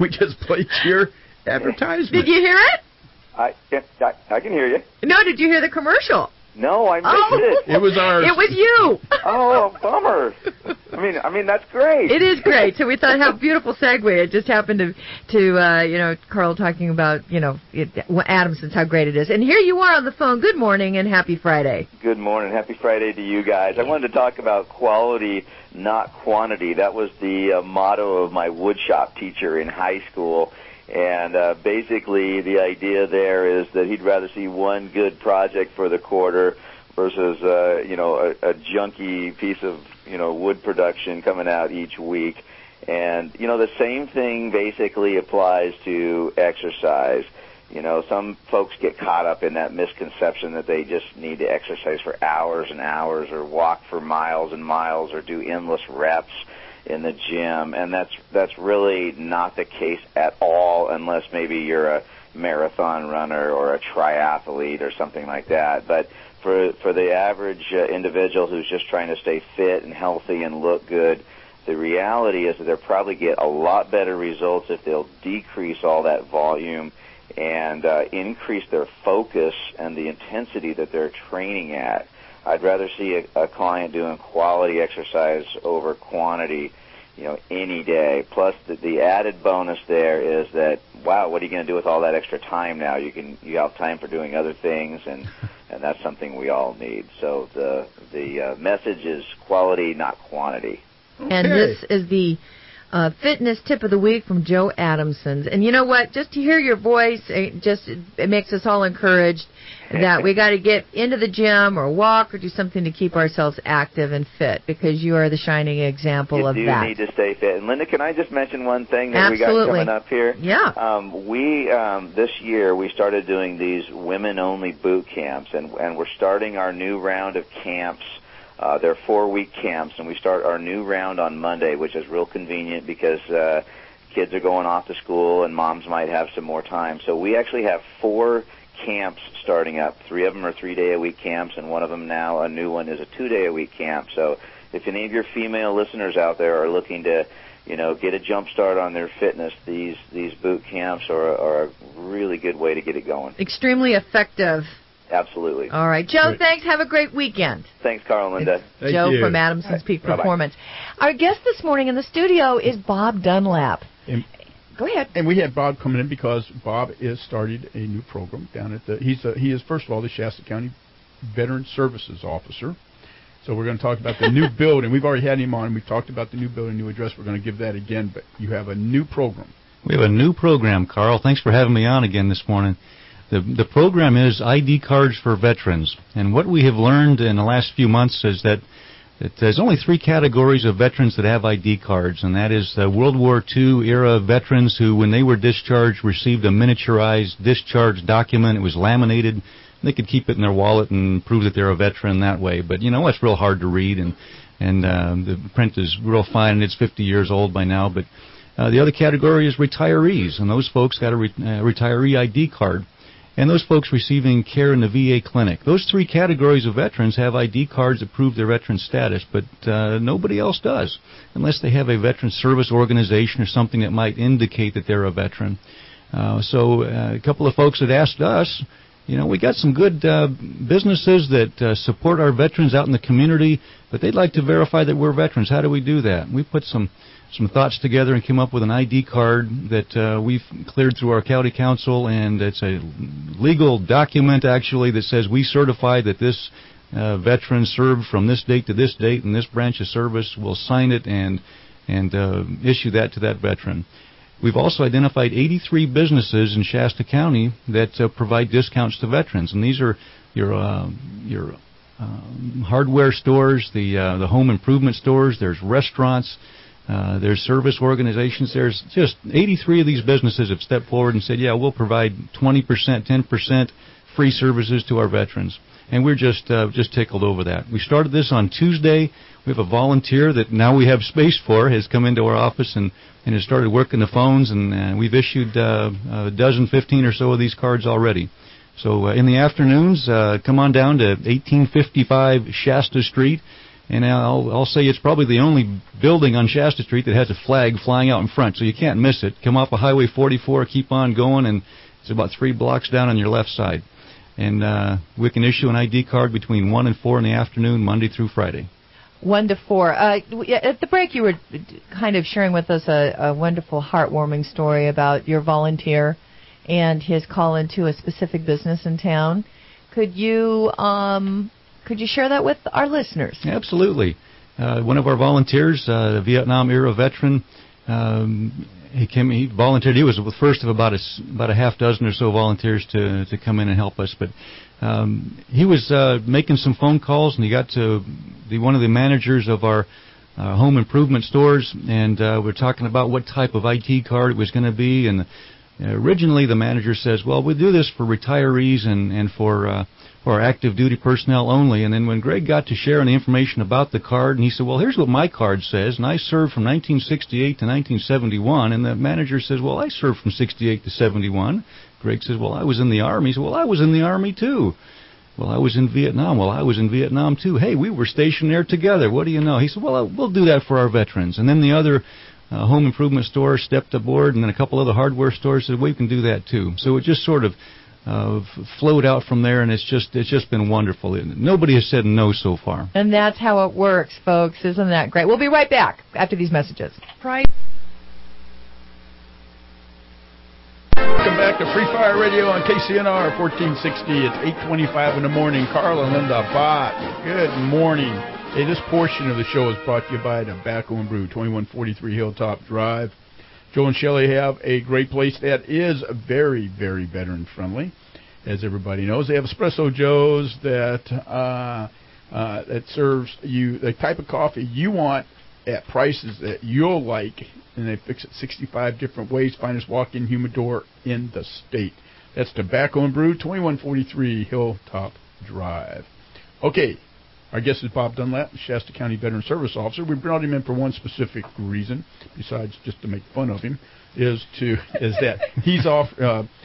your advertisement. Did you hear it? I can hear you. No, did you hear the commercial? No, I missed it. It was ours. It was you. Oh, bummer. I mean, that's great. It is great. So we thought, how beautiful segue. It just happened to Carl talking about, Adamson's, how great it is. And here you are on the phone. Good morning and happy Friday. Good morning. Happy Friday to you guys. I wanted to talk about quality, not quantity. That was the motto of my woodshop teacher in high school. And basically the idea there is that he'd rather see one good project for the quarter versus, a junky piece of, wood production coming out each week. And, the same thing basically applies to exercise. Some folks get caught up in that misconception that they just need to exercise for hours and hours or walk for miles and miles or do endless reps in the gym, and that's really not the case at all, unless maybe you're a marathon runner or a triathlete or something like that. But for the average individual who's just trying to stay fit and healthy and look good, the reality is that they'll probably get a lot better results if they'll decrease all that volume and increase their focus and the intensity that they're training at. I'd rather see a client doing quality exercise over quantity, any day. Plus, the added bonus there is that, wow, what are you going to do with all that extra time now? You have time for doing other things, and that's something we all need. So the message is quality, not quantity. Okay. And this is the fitness tip of the week from Joe Adamson. And you know what? Just to hear your voice, it makes us all encouraged that we got to get into the gym or walk or do something to keep ourselves active and fit, because you are the shining example of that. You do need to stay fit. And Linda, can I just mention one thing that Absolutely. we got coming up here? Yeah. We this year we started doing these women-only boot camps, and we're starting our new round of camps. They're 4-week camps, and we start our new round on Monday, which is real convenient because kids are going off to school and moms might have some more time. So we actually have 4 camps starting up. 3 of them are 3-day-a-week camps, and one of them now, a new one, is a 2-day-a-week camp. So if any of your female listeners out there are looking to, get a jump start on their fitness, these boot camps are a really good way to get it going. Extremely effective. Absolutely. All right. Joe, Great. Thanks. Have a great weekend. Thanks, Carl and Linda. Thank Joe you. from Adamson's Peak Bye-bye. Performance. Our guest this morning in the studio is Bob Dunlap. Go ahead. And we had Bob coming in because Bob is started a new program down at he is first of all the Shasta County Veteran Services Officer. So we're going to talk about the new building. We've already had him on, and we've talked about the new building, new address. We're going to give that again, but you have a new program. We have a new program, Carl. Thanks for having me on again this morning. The program is ID cards for veterans. And what we have learned in the last few months is that there's only 3 categories of veterans that have ID cards, and that is the World War II era veterans who, when they were discharged, received a miniaturized discharge document. It was laminated. They could keep it in their wallet and prove that they're a veteran that way. But, it's real hard to read, and the print is real fine, and it's 50 years old by now. But the other category is retirees, and those folks got a retiree ID card. And those folks receiving care in the VA clinic. Those 3 categories of veterans have ID cards that prove their veteran status, but nobody else does, unless they have a veteran service organization or something that might indicate that they're a veteran. So a couple of folks had asked us, we got some good businesses that support our veterans out in the community, but they'd like to verify that we're veterans. How do we do that? We put some thoughts together and came up with an ID card that we've cleared through our county council, and it's a legal document, actually, that says we certify that this veteran served from this date to this date in this branch of service. Will sign it and issue that to that veteran. We've also identified 83 businesses in Shasta County that provide discounts to veterans, and these are your hardware stores, the home improvement stores. There's restaurants. There's service organizations. There's just 83 of these businesses have stepped forward and said, yeah, we'll provide 20%, 10% free services to our veterans. And we're just tickled over that. We started this on Tuesday. We have a volunteer that now we have space for, has come into our office and has started working the phones, and we've issued a dozen, 15 or so of these cards already. So in the afternoons, come on down to 1855 Shasta Street. And I'll say it's probably the only building on Shasta Street that has a flag flying out in front, so you can't miss it. Come off of Highway 44, keep on going, and it's about 3 blocks down on your left side. And we can issue an ID card between 1 and 4 in the afternoon, Monday through Friday. 1 to 4. At the break, you were kind of sharing with us a wonderful, heartwarming story about your volunteer and his call into a specific business in town. Could you share that with our listeners? Absolutely. One of our volunteers, a Vietnam-era veteran, he volunteered. He was the first of about a half dozen or so volunteers to come in and help us. But he was making some phone calls, and he got to one of the managers of our home improvement stores, and we're talking about what type of IT card it was going to be. And originally the manager says, well, we do this for retirees and for active duty personnel only. And then when Greg got to sharing the information about the card, and he said, well, here's what my card says, and I served from 1968 to 1971. And the manager says, well, I served from 68 to 71. Greg says, well, I was in the Army. He said, well, I was in the Army too. Well, I was in Vietnam. Well, I was in Vietnam too. Hey, we were stationed there together. What do you know? He said, well, we'll do that for our veterans. And then the other home improvement store stepped aboard, and then a couple other hardware stores said, we can do that too. So it just sort of flowed out from there, and it's just been wonderful. Nobody has said no so far. And that's how it works, folks. Isn't that great? We'll be right back after these messages. Pride. Welcome back to Free Fire Radio on KCNR 1460. It's 8:25 in the morning. Carl and Linda Bott, good morning. Hey, this portion of the show is brought to you by Tobacco and Brew, 2143 Hilltop Drive. Joe and Shelley have a great place that is very, very veteran-friendly, as everybody knows. They have Espresso Joes that serves you the type of coffee you want at prices that you'll like, and they fix it 65 different ways. Finest walk-in humidor in the state. That's Tobacco and Brew, 2143 Hilltop Drive. Okay, our guest is Bob Dunlap, Shasta County Veteran Service Officer. We brought him in for one specific reason, besides just to make fun of him, is that he's off.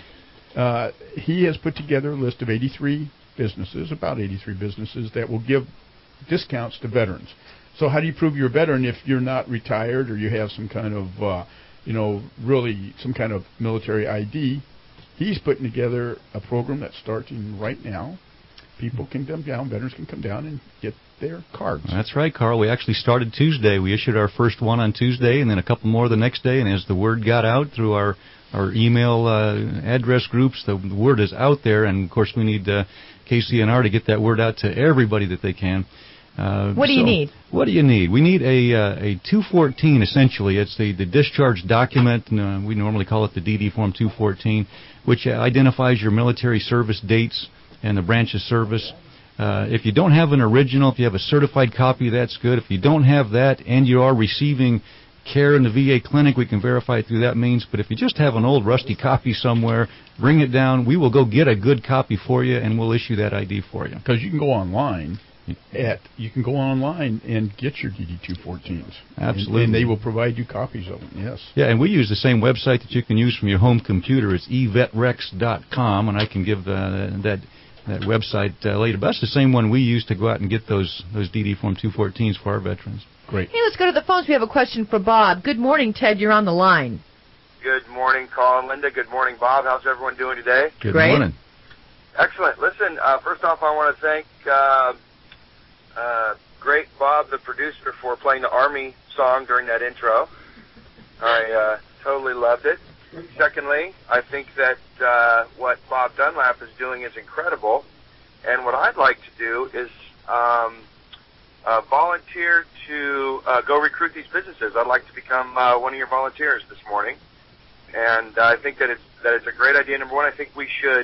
he has put together a list of 83 businesses, about 83 businesses, that will give discounts to veterans. So how do you prove you're a veteran if you're not retired or you have some kind of, really some kind of military ID? He's putting together a program that's starting right now. People can come down, veterans can come down and get their cards. That's right, Carl. We actually started Tuesday. We issued our first one on Tuesday and then a couple more the next day. And as the word got out through our email address groups, the word is out there. And, of course, we need KCNR to get that word out to everybody that they can. What do you need? What do you need? We need a 214, essentially. It's the discharge document. We normally call it the DD Form 214, which identifies your military service dates and the branch of service. If you don't have an original, if you have a certified copy, that's good. If you don't have that and you are receiving care in the VA clinic, we can verify it through that means. But if you just have an old rusty copy somewhere, bring it down. We will go get a good copy for you, and we'll issue that ID for you. Because you can go online. You can go online and get your DD-214s. Absolutely. And they will provide you copies of them, yes. Yeah, and we use the same website that you can use from your home computer. It's evetrex.com, and I can give that website later. But that's the same one we use to go out and get those DD Form 214s for our veterans. Great. Hey, let's go to the phones. We have a question for Bob. Good morning, Ted. You're on the line. Good morning, Carl and Linda. Good morning, Bob. How's everyone doing today? Good morning. Excellent. Listen, first off, I want to thank great Bob, the producer, for playing the Army song during that intro. I totally loved it. Secondly, I think that what Bob Dunlap is doing is incredible. And what I'd like to do is volunteer to go recruit these businesses. I'd like to become one of your volunteers this morning. And I think that it's a great idea. Number one, I think we should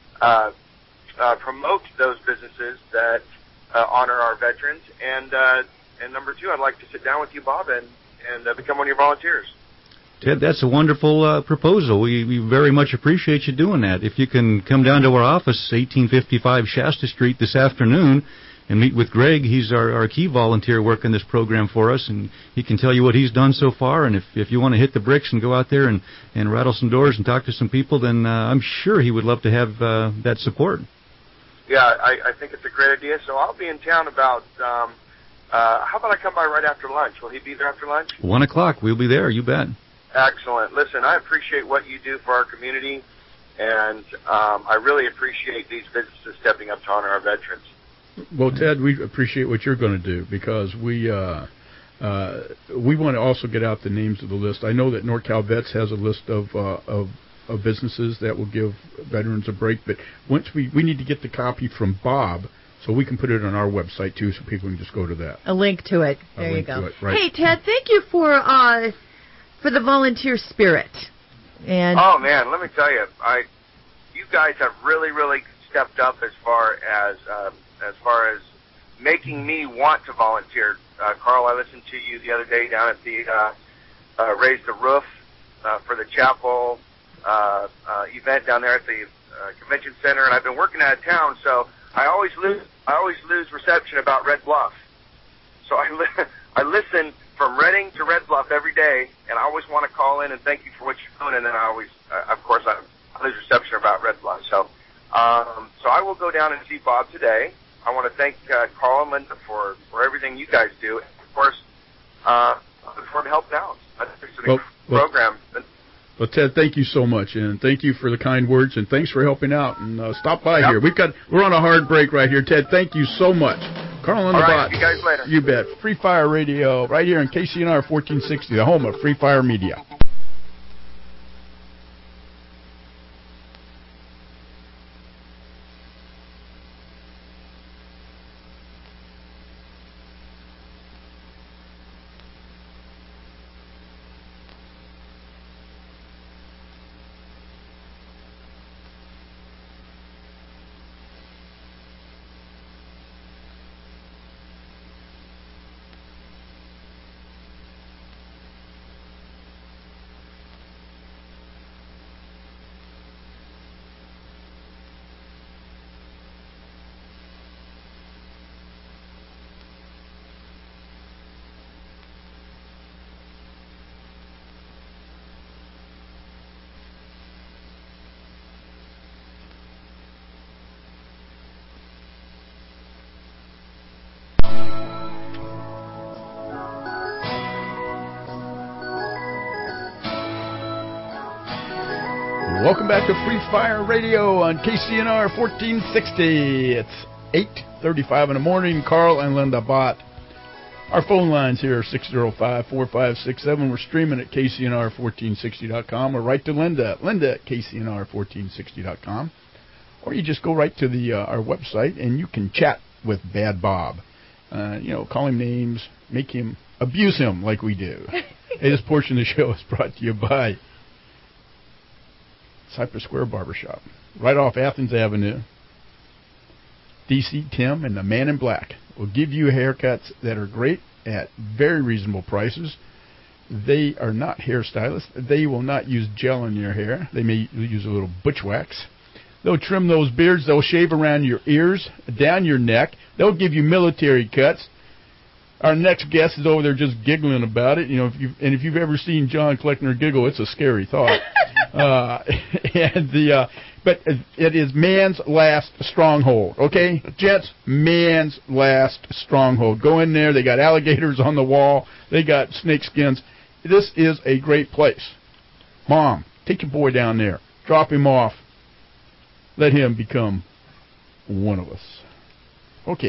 promote those businesses that honor our veterans. And number two, I'd like to sit down with you, Bob, and become one of your volunteers. Ted, that's a wonderful proposal. We very much appreciate you doing that. If you can come down to our office, 1855 Shasta Street, this afternoon and meet with Greg. He's our key volunteer working this program for us, and he can tell you what he's done so far. And if you want to hit the bricks and go out there and rattle some doors and talk to some people, then I'm sure he would love to have that support. Yeah, I think it's a great idea. So I'll be in town about, how about I come by right after lunch? Will he be there after lunch? 1 o'clock. We'll be there. You bet. Excellent. Listen, I appreciate what you do for our community, and I really appreciate these businesses stepping up to honor our veterans. Well, Ted, we appreciate what you're going to do because we want to also get out the names of the list. I know that NorCal Vets has a list of businesses that will give veterans a break, but once we need to get the copy from Bob so we can put it on our website too, so people can just go to that. A link to it. There you go. Right. Hey, Ted, thank you for the volunteer spirit. And oh man, let me tell you, you guys have really stepped up as far as making me want to volunteer. Carl, I listened to you the other day down at the Raise the Roof for the chapel event down there at the convention center, and I've been working out of town, so I always lose reception about Red Bluff. So I listen from Reading to Red Bluff every day, and I always want to call in and thank you for what you're doing, and then I always, of course, I lose reception about Red Bluff. So I will go down and see Bob today. I want to thank Carl and Linda for everything you guys do. And of course, I look forward to helping out. I think it's a program. Well, Ted, thank you so much, and thank you for the kind words, and thanks for helping out. And stop by here. We're on a hard break right here, Ted. Thank you so much. Carl and the Bot. See you guys later. You bet. Free Fire Radio, right here in KCNR 1460, the home of Free Fire Media. Welcome back to Free Fire Radio on KCNR 1460. It's 8:35 in the morning. Carl and Linda Bott. Our phone lines here are 605-4567. We're streaming at KCNR1460.com or write to Linda at KCNR1460.com. Or you just go right to the our website and you can chat with Bad Bob. Call him names, abuse him like we do. Hey, this portion of the show is brought to you by Cypress Square Barbershop, right off Athens Avenue. DC Tim and the Man in Black will give you haircuts that are great at very reasonable prices. They are not hairstylists. They will not use gel in your hair. They may use a little butch wax. They'll trim those beards. They'll shave around your ears, down your neck. They'll give you military cuts. Our next guest is over there just giggling about it. If you've ever seen John Kleckner giggle, it's a scary thought. But it is man's last stronghold, okay? Gents, man's last stronghold. Go in there. They got alligators on the wall. They got snake skins. This is a great place. Mom, take your boy down there. Drop him off. Let him become one of us. Okay.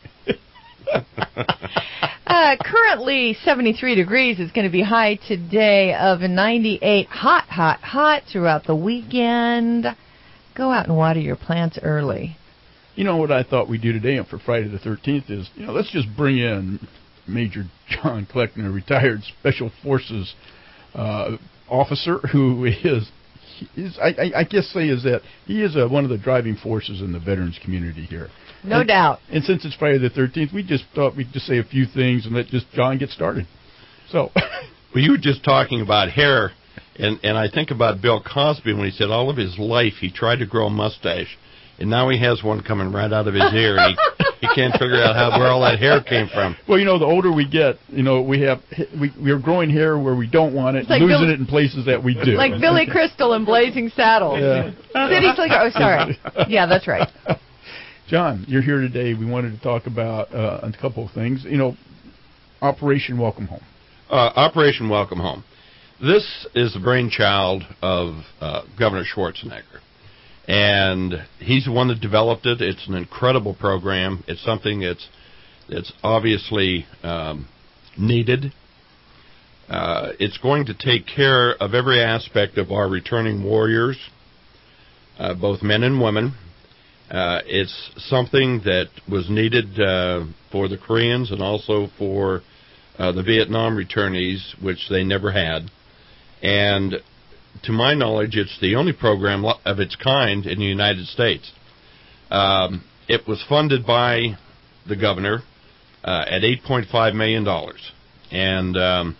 Currently 73 degrees. Is going to be high today of 98. Hot, hot, hot throughout the weekend. Go out and water your plants early. You know what I thought we'd do today for Friday the 13th is, let's just bring in Major John Kleckner, retired Special Forces officer, who is I guess that he is one of the driving forces in the veterans community here. No doubt. And since it's Friday the 13th, we just thought we'd just say a few things and let John get started. So, well, you were just talking about hair, and I think about Bill Cosby when he said all of his life he tried to grow a mustache, and now he has one coming right out of his ear, and he can't figure out where all that hair came from. Well, the older we get, we're growing hair where we don't want it, like losing it in places that we do. Like Billy Crystal in Blazing Saddles. Yeah. City Slicker. Oh, sorry. Yeah, that's right. John, you're here today. We wanted to talk about a couple of things. Operation Welcome Home. Operation Welcome Home. This is the brainchild of Governor Schwarzenegger. And he's the one that developed it. It's an incredible program. It's something that's obviously needed. It's going to take care of every aspect of our returning warriors, both men and women. It's something that was needed for the Koreans and also for the Vietnam returnees, which they never had. And to my knowledge, it's the only program of its kind in the United States. It was funded by the governor at $8.5 million. And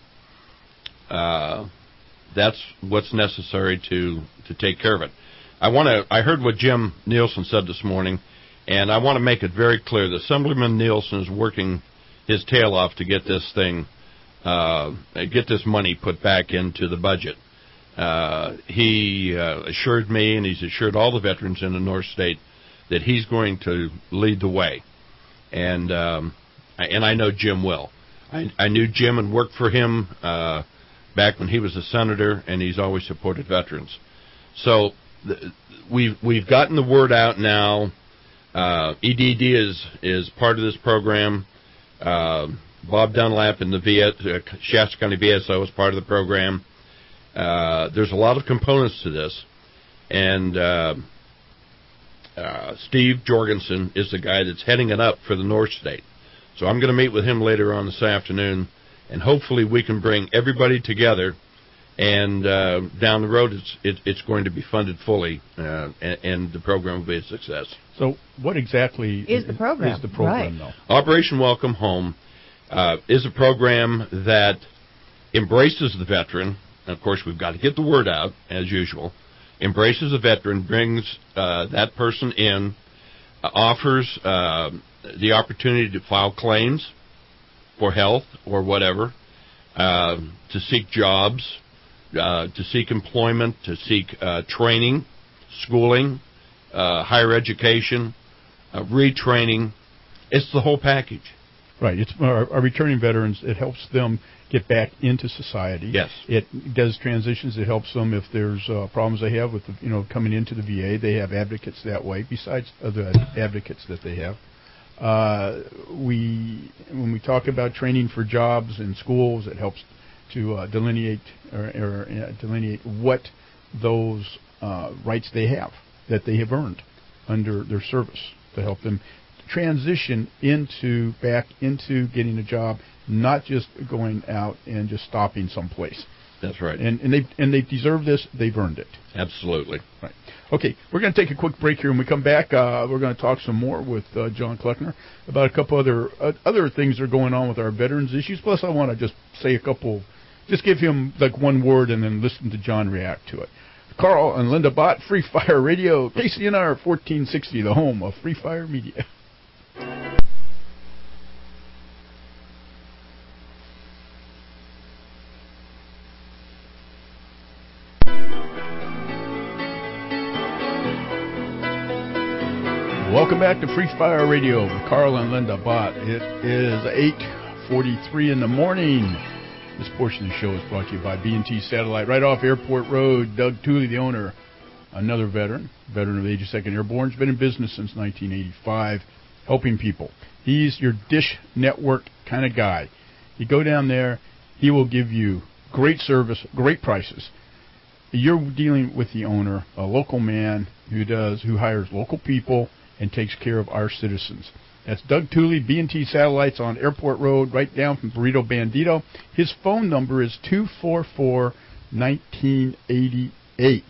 that's what's necessary to take care of it. I heard what Jim Nielsen said this morning, and I want to make it very clear that Assemblyman Nielsen is working his tail off to get this thing, get this money put back into the budget. He assured me, and he's assured all the veterans in the North State, that he's going to lead the way. And I know Jim will. I knew Jim and worked for him back when he was a senator, and he's always supported veterans. So we've gotten the word out now. EDD is part of this program. Bob Dunlap in the Shasta County VSO is part of the program. There's a lot of components to this, and Steve Jorgensen is the guy that's heading it up for the North State. So I'm going to meet with him later on this afternoon, and hopefully we can bring everybody together. And down the road, it's going to be funded fully, and the program will be a success. So, what exactly is the program? Right. Though? Operation Welcome Home is a program that embraces the veteran. And of course, we've got to get the word out, as usual. Embraces the veteran, brings that person in, offers the opportunity to file claims for health or whatever, to seek jobs, to seek employment, to seek training, schooling, higher education, retraining. It's the whole package. Right. It's our returning veterans. It helps them get back into society. Yes. It does transitions. It helps them if there's problems they have with coming into the VA. They have advocates that way. Besides other advocates that they have, when we talk about training for jobs in schools, it helps to delineate what those rights they have that they have earned under their service to help them transition back into getting a job, not just going out and just stopping someplace. That's right. And they deserve this. They've earned it. Absolutely. Right. Okay, we're going to take a quick break here. When we come back, we're going to talk some more with John Kleckner about a couple other things that are going on with our veterans issues. Plus, I want to just say just give him like one word and then listen to John react to it. Carl and Linda Bott, Free Fire Radio, KCNR 1460, the home of Free Fire Media. Welcome back to Free Fire Radio with Carl and Linda Bott. It is 8:43 in the morning. This portion of the show is brought to you by B&T Satellite, right off Airport Road. Doug Tooley, the owner, another veteran of the 82nd Airborne, has been in business since 1985, helping people. He's your Dish Network kind of guy. You go down there, he will give you great service, great prices. You're dealing with the owner, a local man who hires local people and takes care of our citizens. That's Doug Tooley, B&T Satellites on Airport Road, right down from Burrito Bandito. His phone number is 244-1988.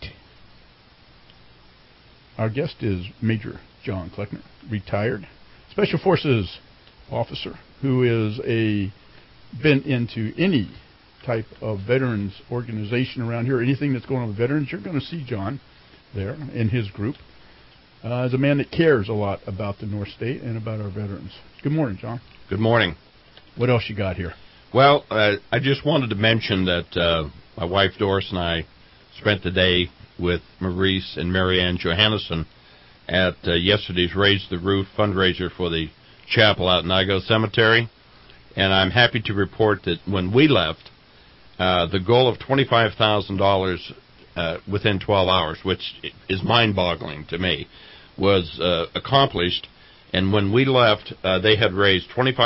Our guest is Major John Kleckner, retired Special Forces officer who is been into any type of veterans organization around here. Anything that's going on with veterans, you're going to see John there in his group. As a man that cares a lot about the North State and about our veterans. Good morning, John. Good morning. What else you got here? Well, I just wanted to mention that my wife Doris and I spent the day with Maurice and Marianne Johannesson at yesterday's Raise the Roof fundraiser for the chapel out in Igo Cemetery. And I'm happy to report that when we left, the goal of $25,000 within 12 hours, which is mind-boggling to me, was accomplished. And when we left, they had raised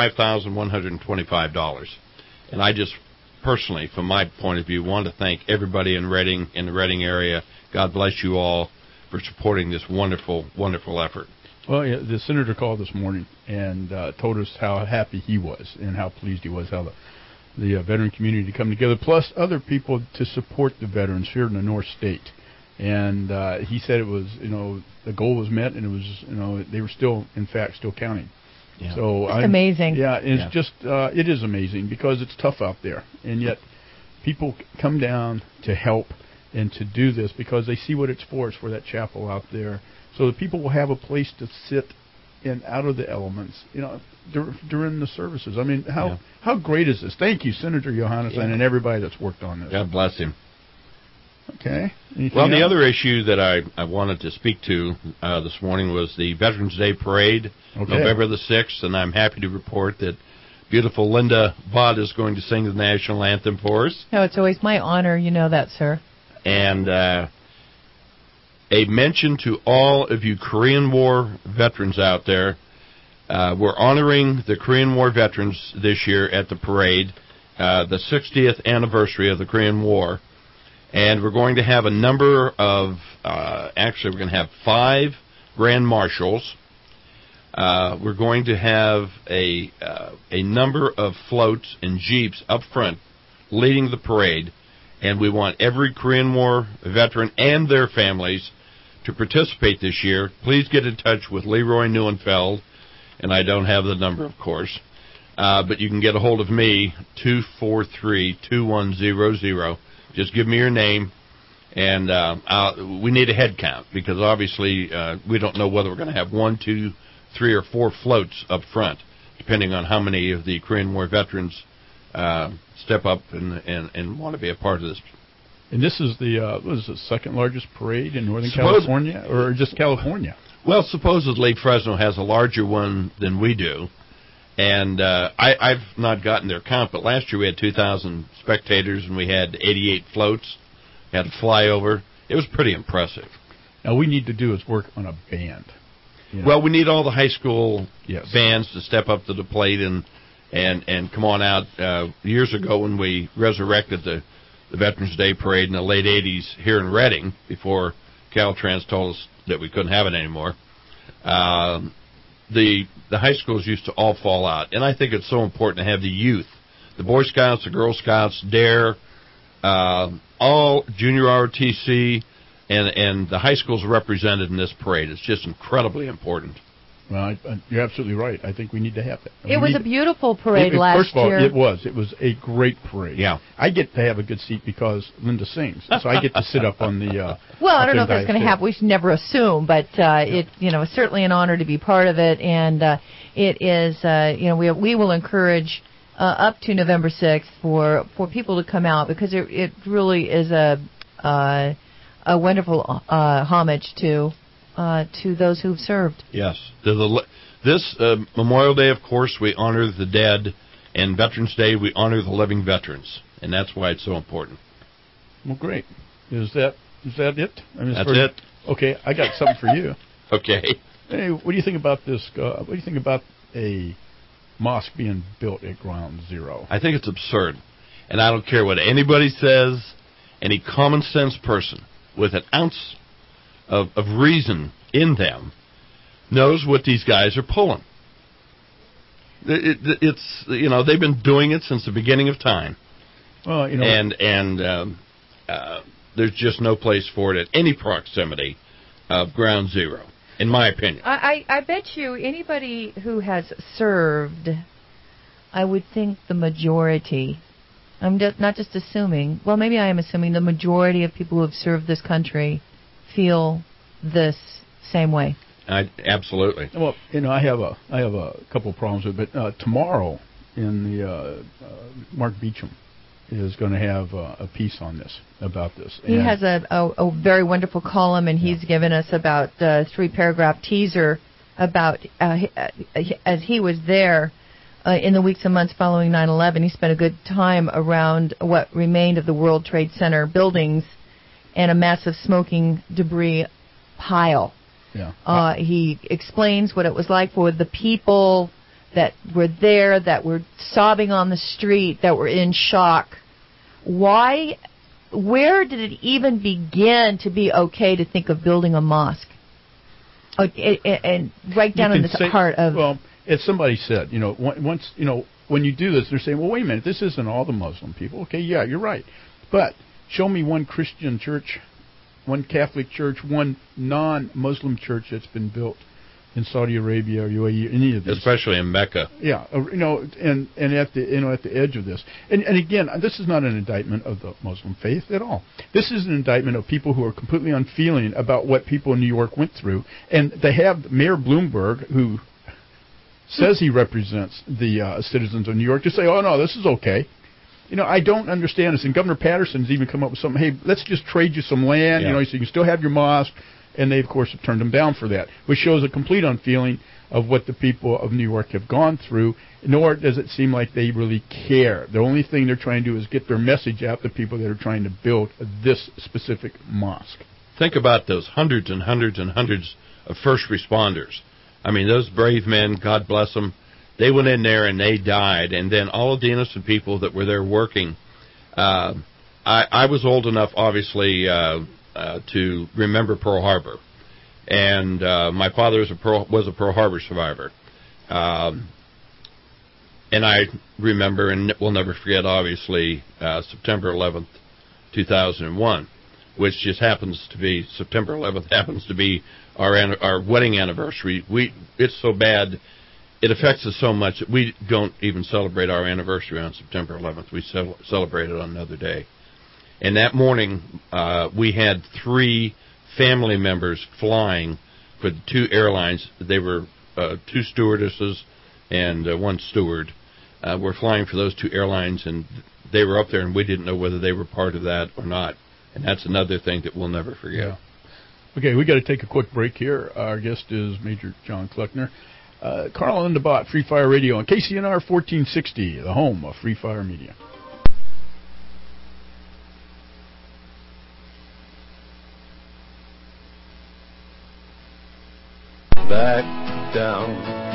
$25,125. And I just personally, from my point of view, want to thank everybody in Reading, in the Reading area. God bless you all for supporting this wonderful, wonderful effort. Well, yeah, the senator called this morning and told us how happy he was and how pleased he was, how the veteran community come together, plus other people to support the veterans here in the North State. And he said it was, the goal was met, and it was, they were still counting. Yeah. So it's amazing. Yeah, it's just, it is amazing because it's tough out there, and yet people come down to help and to do this because they see what it's for. It's for that chapel out there, so that people will have a place to sit and out of the elements, during the services. I mean, how great is this? Thank you, Senator Johannesson, and everybody that's worked on this. God bless him. Okay. The other issue that I wanted to speak to this morning was the Veterans Day Parade, November the 6th, and I'm happy to report that beautiful Linda Bott is going to sing the national anthem for us. No, it's always my honor. You know that, sir. And a mention to all of you Korean War veterans out there. We're honoring the Korean War veterans this year at the parade, the 60th anniversary of the Korean War. And we're going to have a number of, we're going to have 5 grand marshals. We're going to have a number of floats and jeeps up front leading the parade. And we want every Korean War veteran and their families to participate this year. Please get in touch with Leroy Neuenfeld, and I don't have the number, of course, but you can get a hold of me, 243-2100. Just give me your name, and we need a head count because obviously we don't know whether we're going to have 1, 2, 3, or 4 floats up front, depending on how many of the Korean War veterans step up and want to be a part of this. And this is the second largest parade in Northern California, or just California? Well, supposedly Fresno has a larger one than we do, And I've not gotten their count, but last year we had 2,000 spectators and we had 88 floats. We had a flyover. It was pretty impressive. Now, we need to do is work on a band. You know? Well, we need all the high school bands to step up to the plate and come on out. Years ago when we resurrected the Veterans Day Parade in the late 80s here in Reading, before Caltrans told us that we couldn't have it anymore, the high schools used to all fall out. And I think it's so important to have the youth, the Boy Scouts, the Girl Scouts, DARE, all junior ROTC, and the high schools represented in this parade. It's just incredibly important. Well, you're absolutely right. I think we need to have that. It was a beautiful parade last year. First of all, it was. It was a great parade. Yeah. I get to have a good seat because Linda sings, so I get to sit up on the. Well, I don't know if that's going to happen. We should never assume, but it's certainly an honor to be part of it, and it is we will encourage up to November 6th for people to come out, because it really is a wonderful homage to those who've served. Yes. This Memorial Day, of course, we honor the dead, and Veterans Day, we honor the living veterans, and that's why it's so important. Well, great. Is that it? That's it. Okay, I got something for you. Okay. Hey, what do you think about this? What do you think about a mosque being built at Ground Zero? I think it's absurd, and I don't care what anybody says. Any common sense person with an ounce of reason in them knows what these guys are pulling. It's they've been doing it since the beginning of time. Well, and there's just no place for it at any proximity of Ground Zero, in my opinion. I bet you anybody who has served, I would think the majority, I'm not just assuming, well, maybe I am assuming the majority of people who have served this country feel this same way. Absolutely. Well, I have a couple of problems with it, but tomorrow in the Mark Beecham is going to have a piece on this, about this. He has a very wonderful column, and he's given us about a 3-paragraph teaser about as he was there in the weeks and months following 9/11. He spent a good time around what remained of the World Trade Center buildings and a massive smoking debris pile. Yeah. He explains what it was like for the people that were there, that were sobbing on the street, that were in shock. Where did it even begin to be okay to think of building a mosque? And right down in the heart of... Well, as somebody said, once, when you do this, they're saying, well, wait a minute, this isn't all the Muslim people. Okay, yeah, you're right. But show me one Christian church, one Catholic church, one non-Muslim church that's been built in Saudi Arabia or UAE, any of these. Especially in Mecca. Yeah, and at the edge of this. And again, this is not an indictment of the Muslim faith at all. This is an indictment of people who are completely unfeeling about what people in New York went through. And they have Mayor Bloomberg, who says he represents the citizens of New York, to say, oh, no, this is okay. I don't understand this. And Governor Patterson's even come up with something, hey, let's just trade you some land, so you can still have your mosque. And they, of course, have turned him down for that, which shows a complete unfeeling of what the people of New York have gone through, nor does it seem like they really care. The only thing they're trying to do is get their message out to people that are trying to build this specific mosque. Think about those hundreds and hundreds and hundreds of first responders. I mean, those brave men, God bless them, they went in there and they died. And then all of the innocent people that were there working. I was old enough, obviously, to remember Pearl Harbor, and my father was a Pearl Harbor survivor, and I remember, and we'll never forget, obviously, September 11th, 2001, which just happens to be September 11th happens to be our wedding anniversary. It's so bad, it affects us so much that we don't even celebrate our anniversary on September 11th. We celebrate it on another day. And that morning, we had 3 family members flying for the 2 airlines. They were 2 stewardesses and 1 steward. Were flying for those 2 airlines, and they were up there, and we didn't know whether they were part of that or not. And that's another thing that we'll never forget. Yeah. Okay, we got to take a quick break here. Our guest is Major John Kleckner. Carl and Linda Bott, Free Fire Radio on KCNR 1460, the home of Free Fire Media. Back down.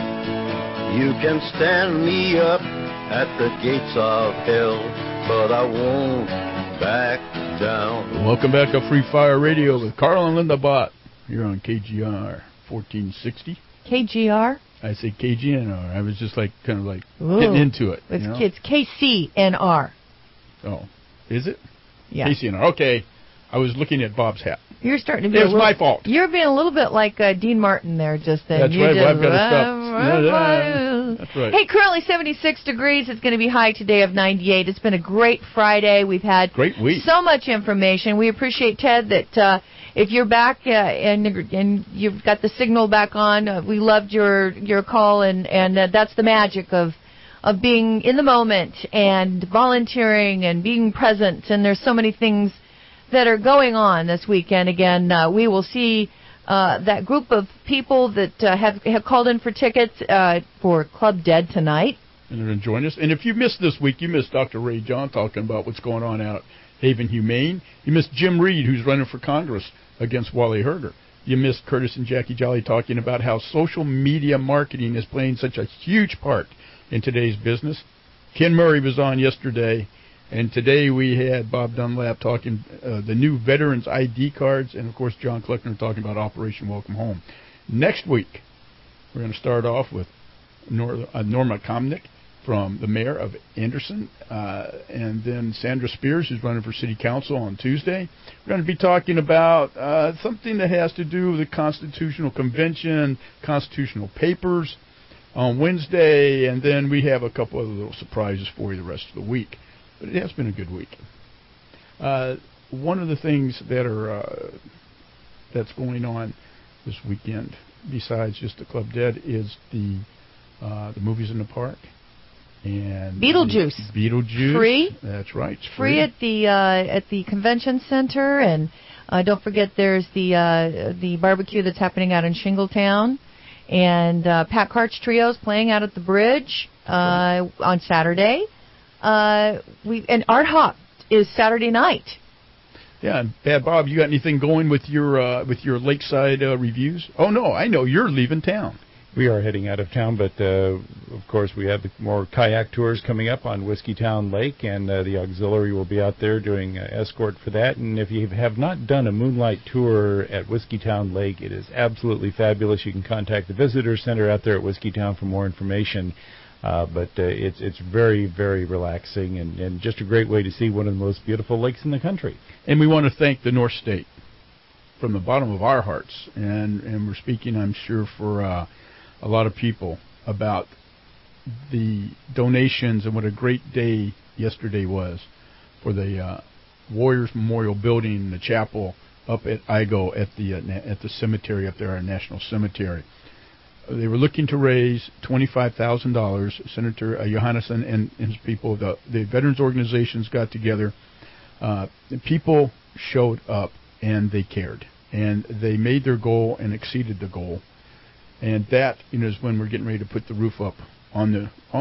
You can stand me up at the gates of hell, but I won't back down. Welcome back to Free Fire Radio with Carl and Linda Bott here on KGNR 1460. KGR? I say KGNR. I was just kind of getting into it. It's KCNR. Oh, is it? Yeah. KCNR. Okay. I was looking at Bob's hat. You're starting to be. It was my fault. You're being a little bit like Dean Martin there just then. That's right. Well, I've got to stop. That's right. Hey, currently 76 degrees. It's going to be high today of 98. It's been a great Friday. We've had great week. So much information. We appreciate, Ted, that if you're back and you've got the signal back on, we loved your call, and that's the magic of being in the moment and volunteering and being present. And there's so many things that are going on this weekend. Again, we will see that group of people that have called in for tickets for Club Dead tonight. And they're going to join us. And if you missed this week, you missed Dr. Ray John talking about what's going on out at Haven Humane. You missed Jim Reed, who's running for Congress against Wally Herger. You missed Curtis and Jackie Jolly talking about how social media marketing is playing such a huge part in today's business. Ken Murray was on yesterday. And today we had Bob Dunlap talking the new Veterans ID cards, and, of course, John Kleckner talking about Operation Welcome Home. Next week, we're going to start off with Norma Komnick from the mayor of Anderson, and then Sandra Spears, who's running for city council on Tuesday. We're going to be talking about something that has to do with the Constitutional Convention, constitutional papers on Wednesday, and then we have a couple other little surprises for you the rest of the week. But it has been a good week. One of the things that's going on this weekend, besides just the Club Dead, is the movies in the park and Beetlejuice. Beetlejuice, free. That's right, it's free at the convention center, and don't forget there's the barbecue that's happening out in Shingletown, and Pat Karch Trio's playing out at the Bridge on Saturday. And Art Hop is Saturday night. Yeah, and Bad Bob, you got anything going with your lakeside reviews? Oh no, I know you're leaving town. We are heading out of town, but of course we have more kayak tours coming up on Whiskeytown Lake, and the auxiliary will be out there doing escort for that. And if you have not done a moonlight tour at Whiskeytown Lake, it is absolutely fabulous. You can contact the visitor center out there at Whiskeytown for more information. But it's very, very relaxing and just a great way to see one of the most beautiful lakes in the country. And we want to thank the North State from the bottom of our hearts. And we're speaking, I'm sure, for a lot of people about the donations and what a great day yesterday was for the Warriors Memorial Building, the chapel up at Igo at the cemetery up there, our National Cemetery. They were looking to raise $25,000. Senator Johannesson and his people, the veterans organizations got together. The people showed up and they cared, and they made their goal and exceeded the goal. And that, is when we're getting ready to put the roof up on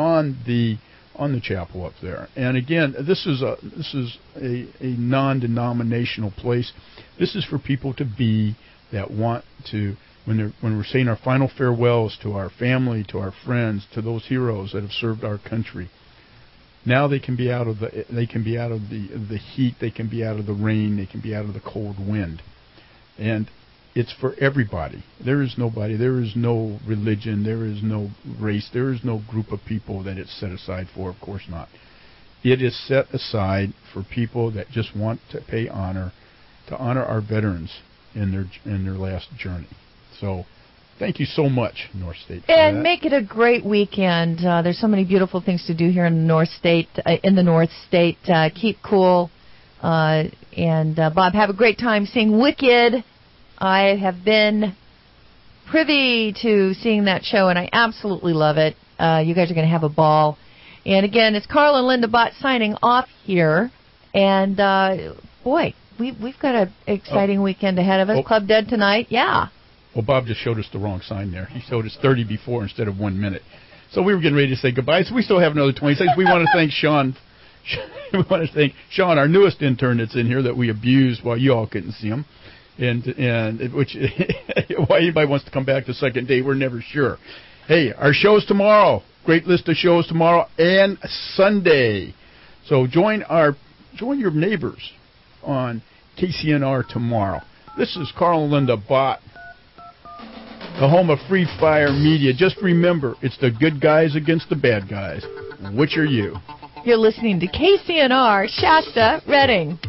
the chapel up there. And again, this is a non-denominational place. This is for people to be that want to. When we're saying our final farewells to our family, to our friends, to those heroes that have served our country, now they can be out of the heat, they can be out of the rain, they can be out of the cold wind, and it's for everybody. There is nobody, there is no religion, there is no race, there is no group of people that it's set aside for. Of course not. It is set aside for people that just want to pay honor, to honor our veterans in their last journey. So, thank you so much, North State. And make it a great weekend. There's so many beautiful things to do here in the North State. Keep cool. And Bob, have a great time seeing Wicked. I have been privy to seeing that show, and I absolutely love it. You guys are going to have a ball. And again, it's Carl and Linda Bott signing off here. And boy, we've got an exciting weekend ahead of us. Club Dead tonight, yeah. Well, Bob just showed us the wrong sign there. He showed us 30 before instead of 1 minute. So we were getting ready to say goodbye. So we still have another 20 seconds. We want to thank Sean. We want to thank Sean, our newest intern that's in here that we abused while you all couldn't see him. And which why anybody wants to come back the second day, we're never sure. Hey, our show's tomorrow. Great list of shows tomorrow and Sunday. So join your neighbors on KCNR tomorrow. This is Carl and Linda Bott, the home of Free Fire Media. Just remember, it's the good guys against the bad guys. Which are you? You're listening to KCNR Shasta, Redding.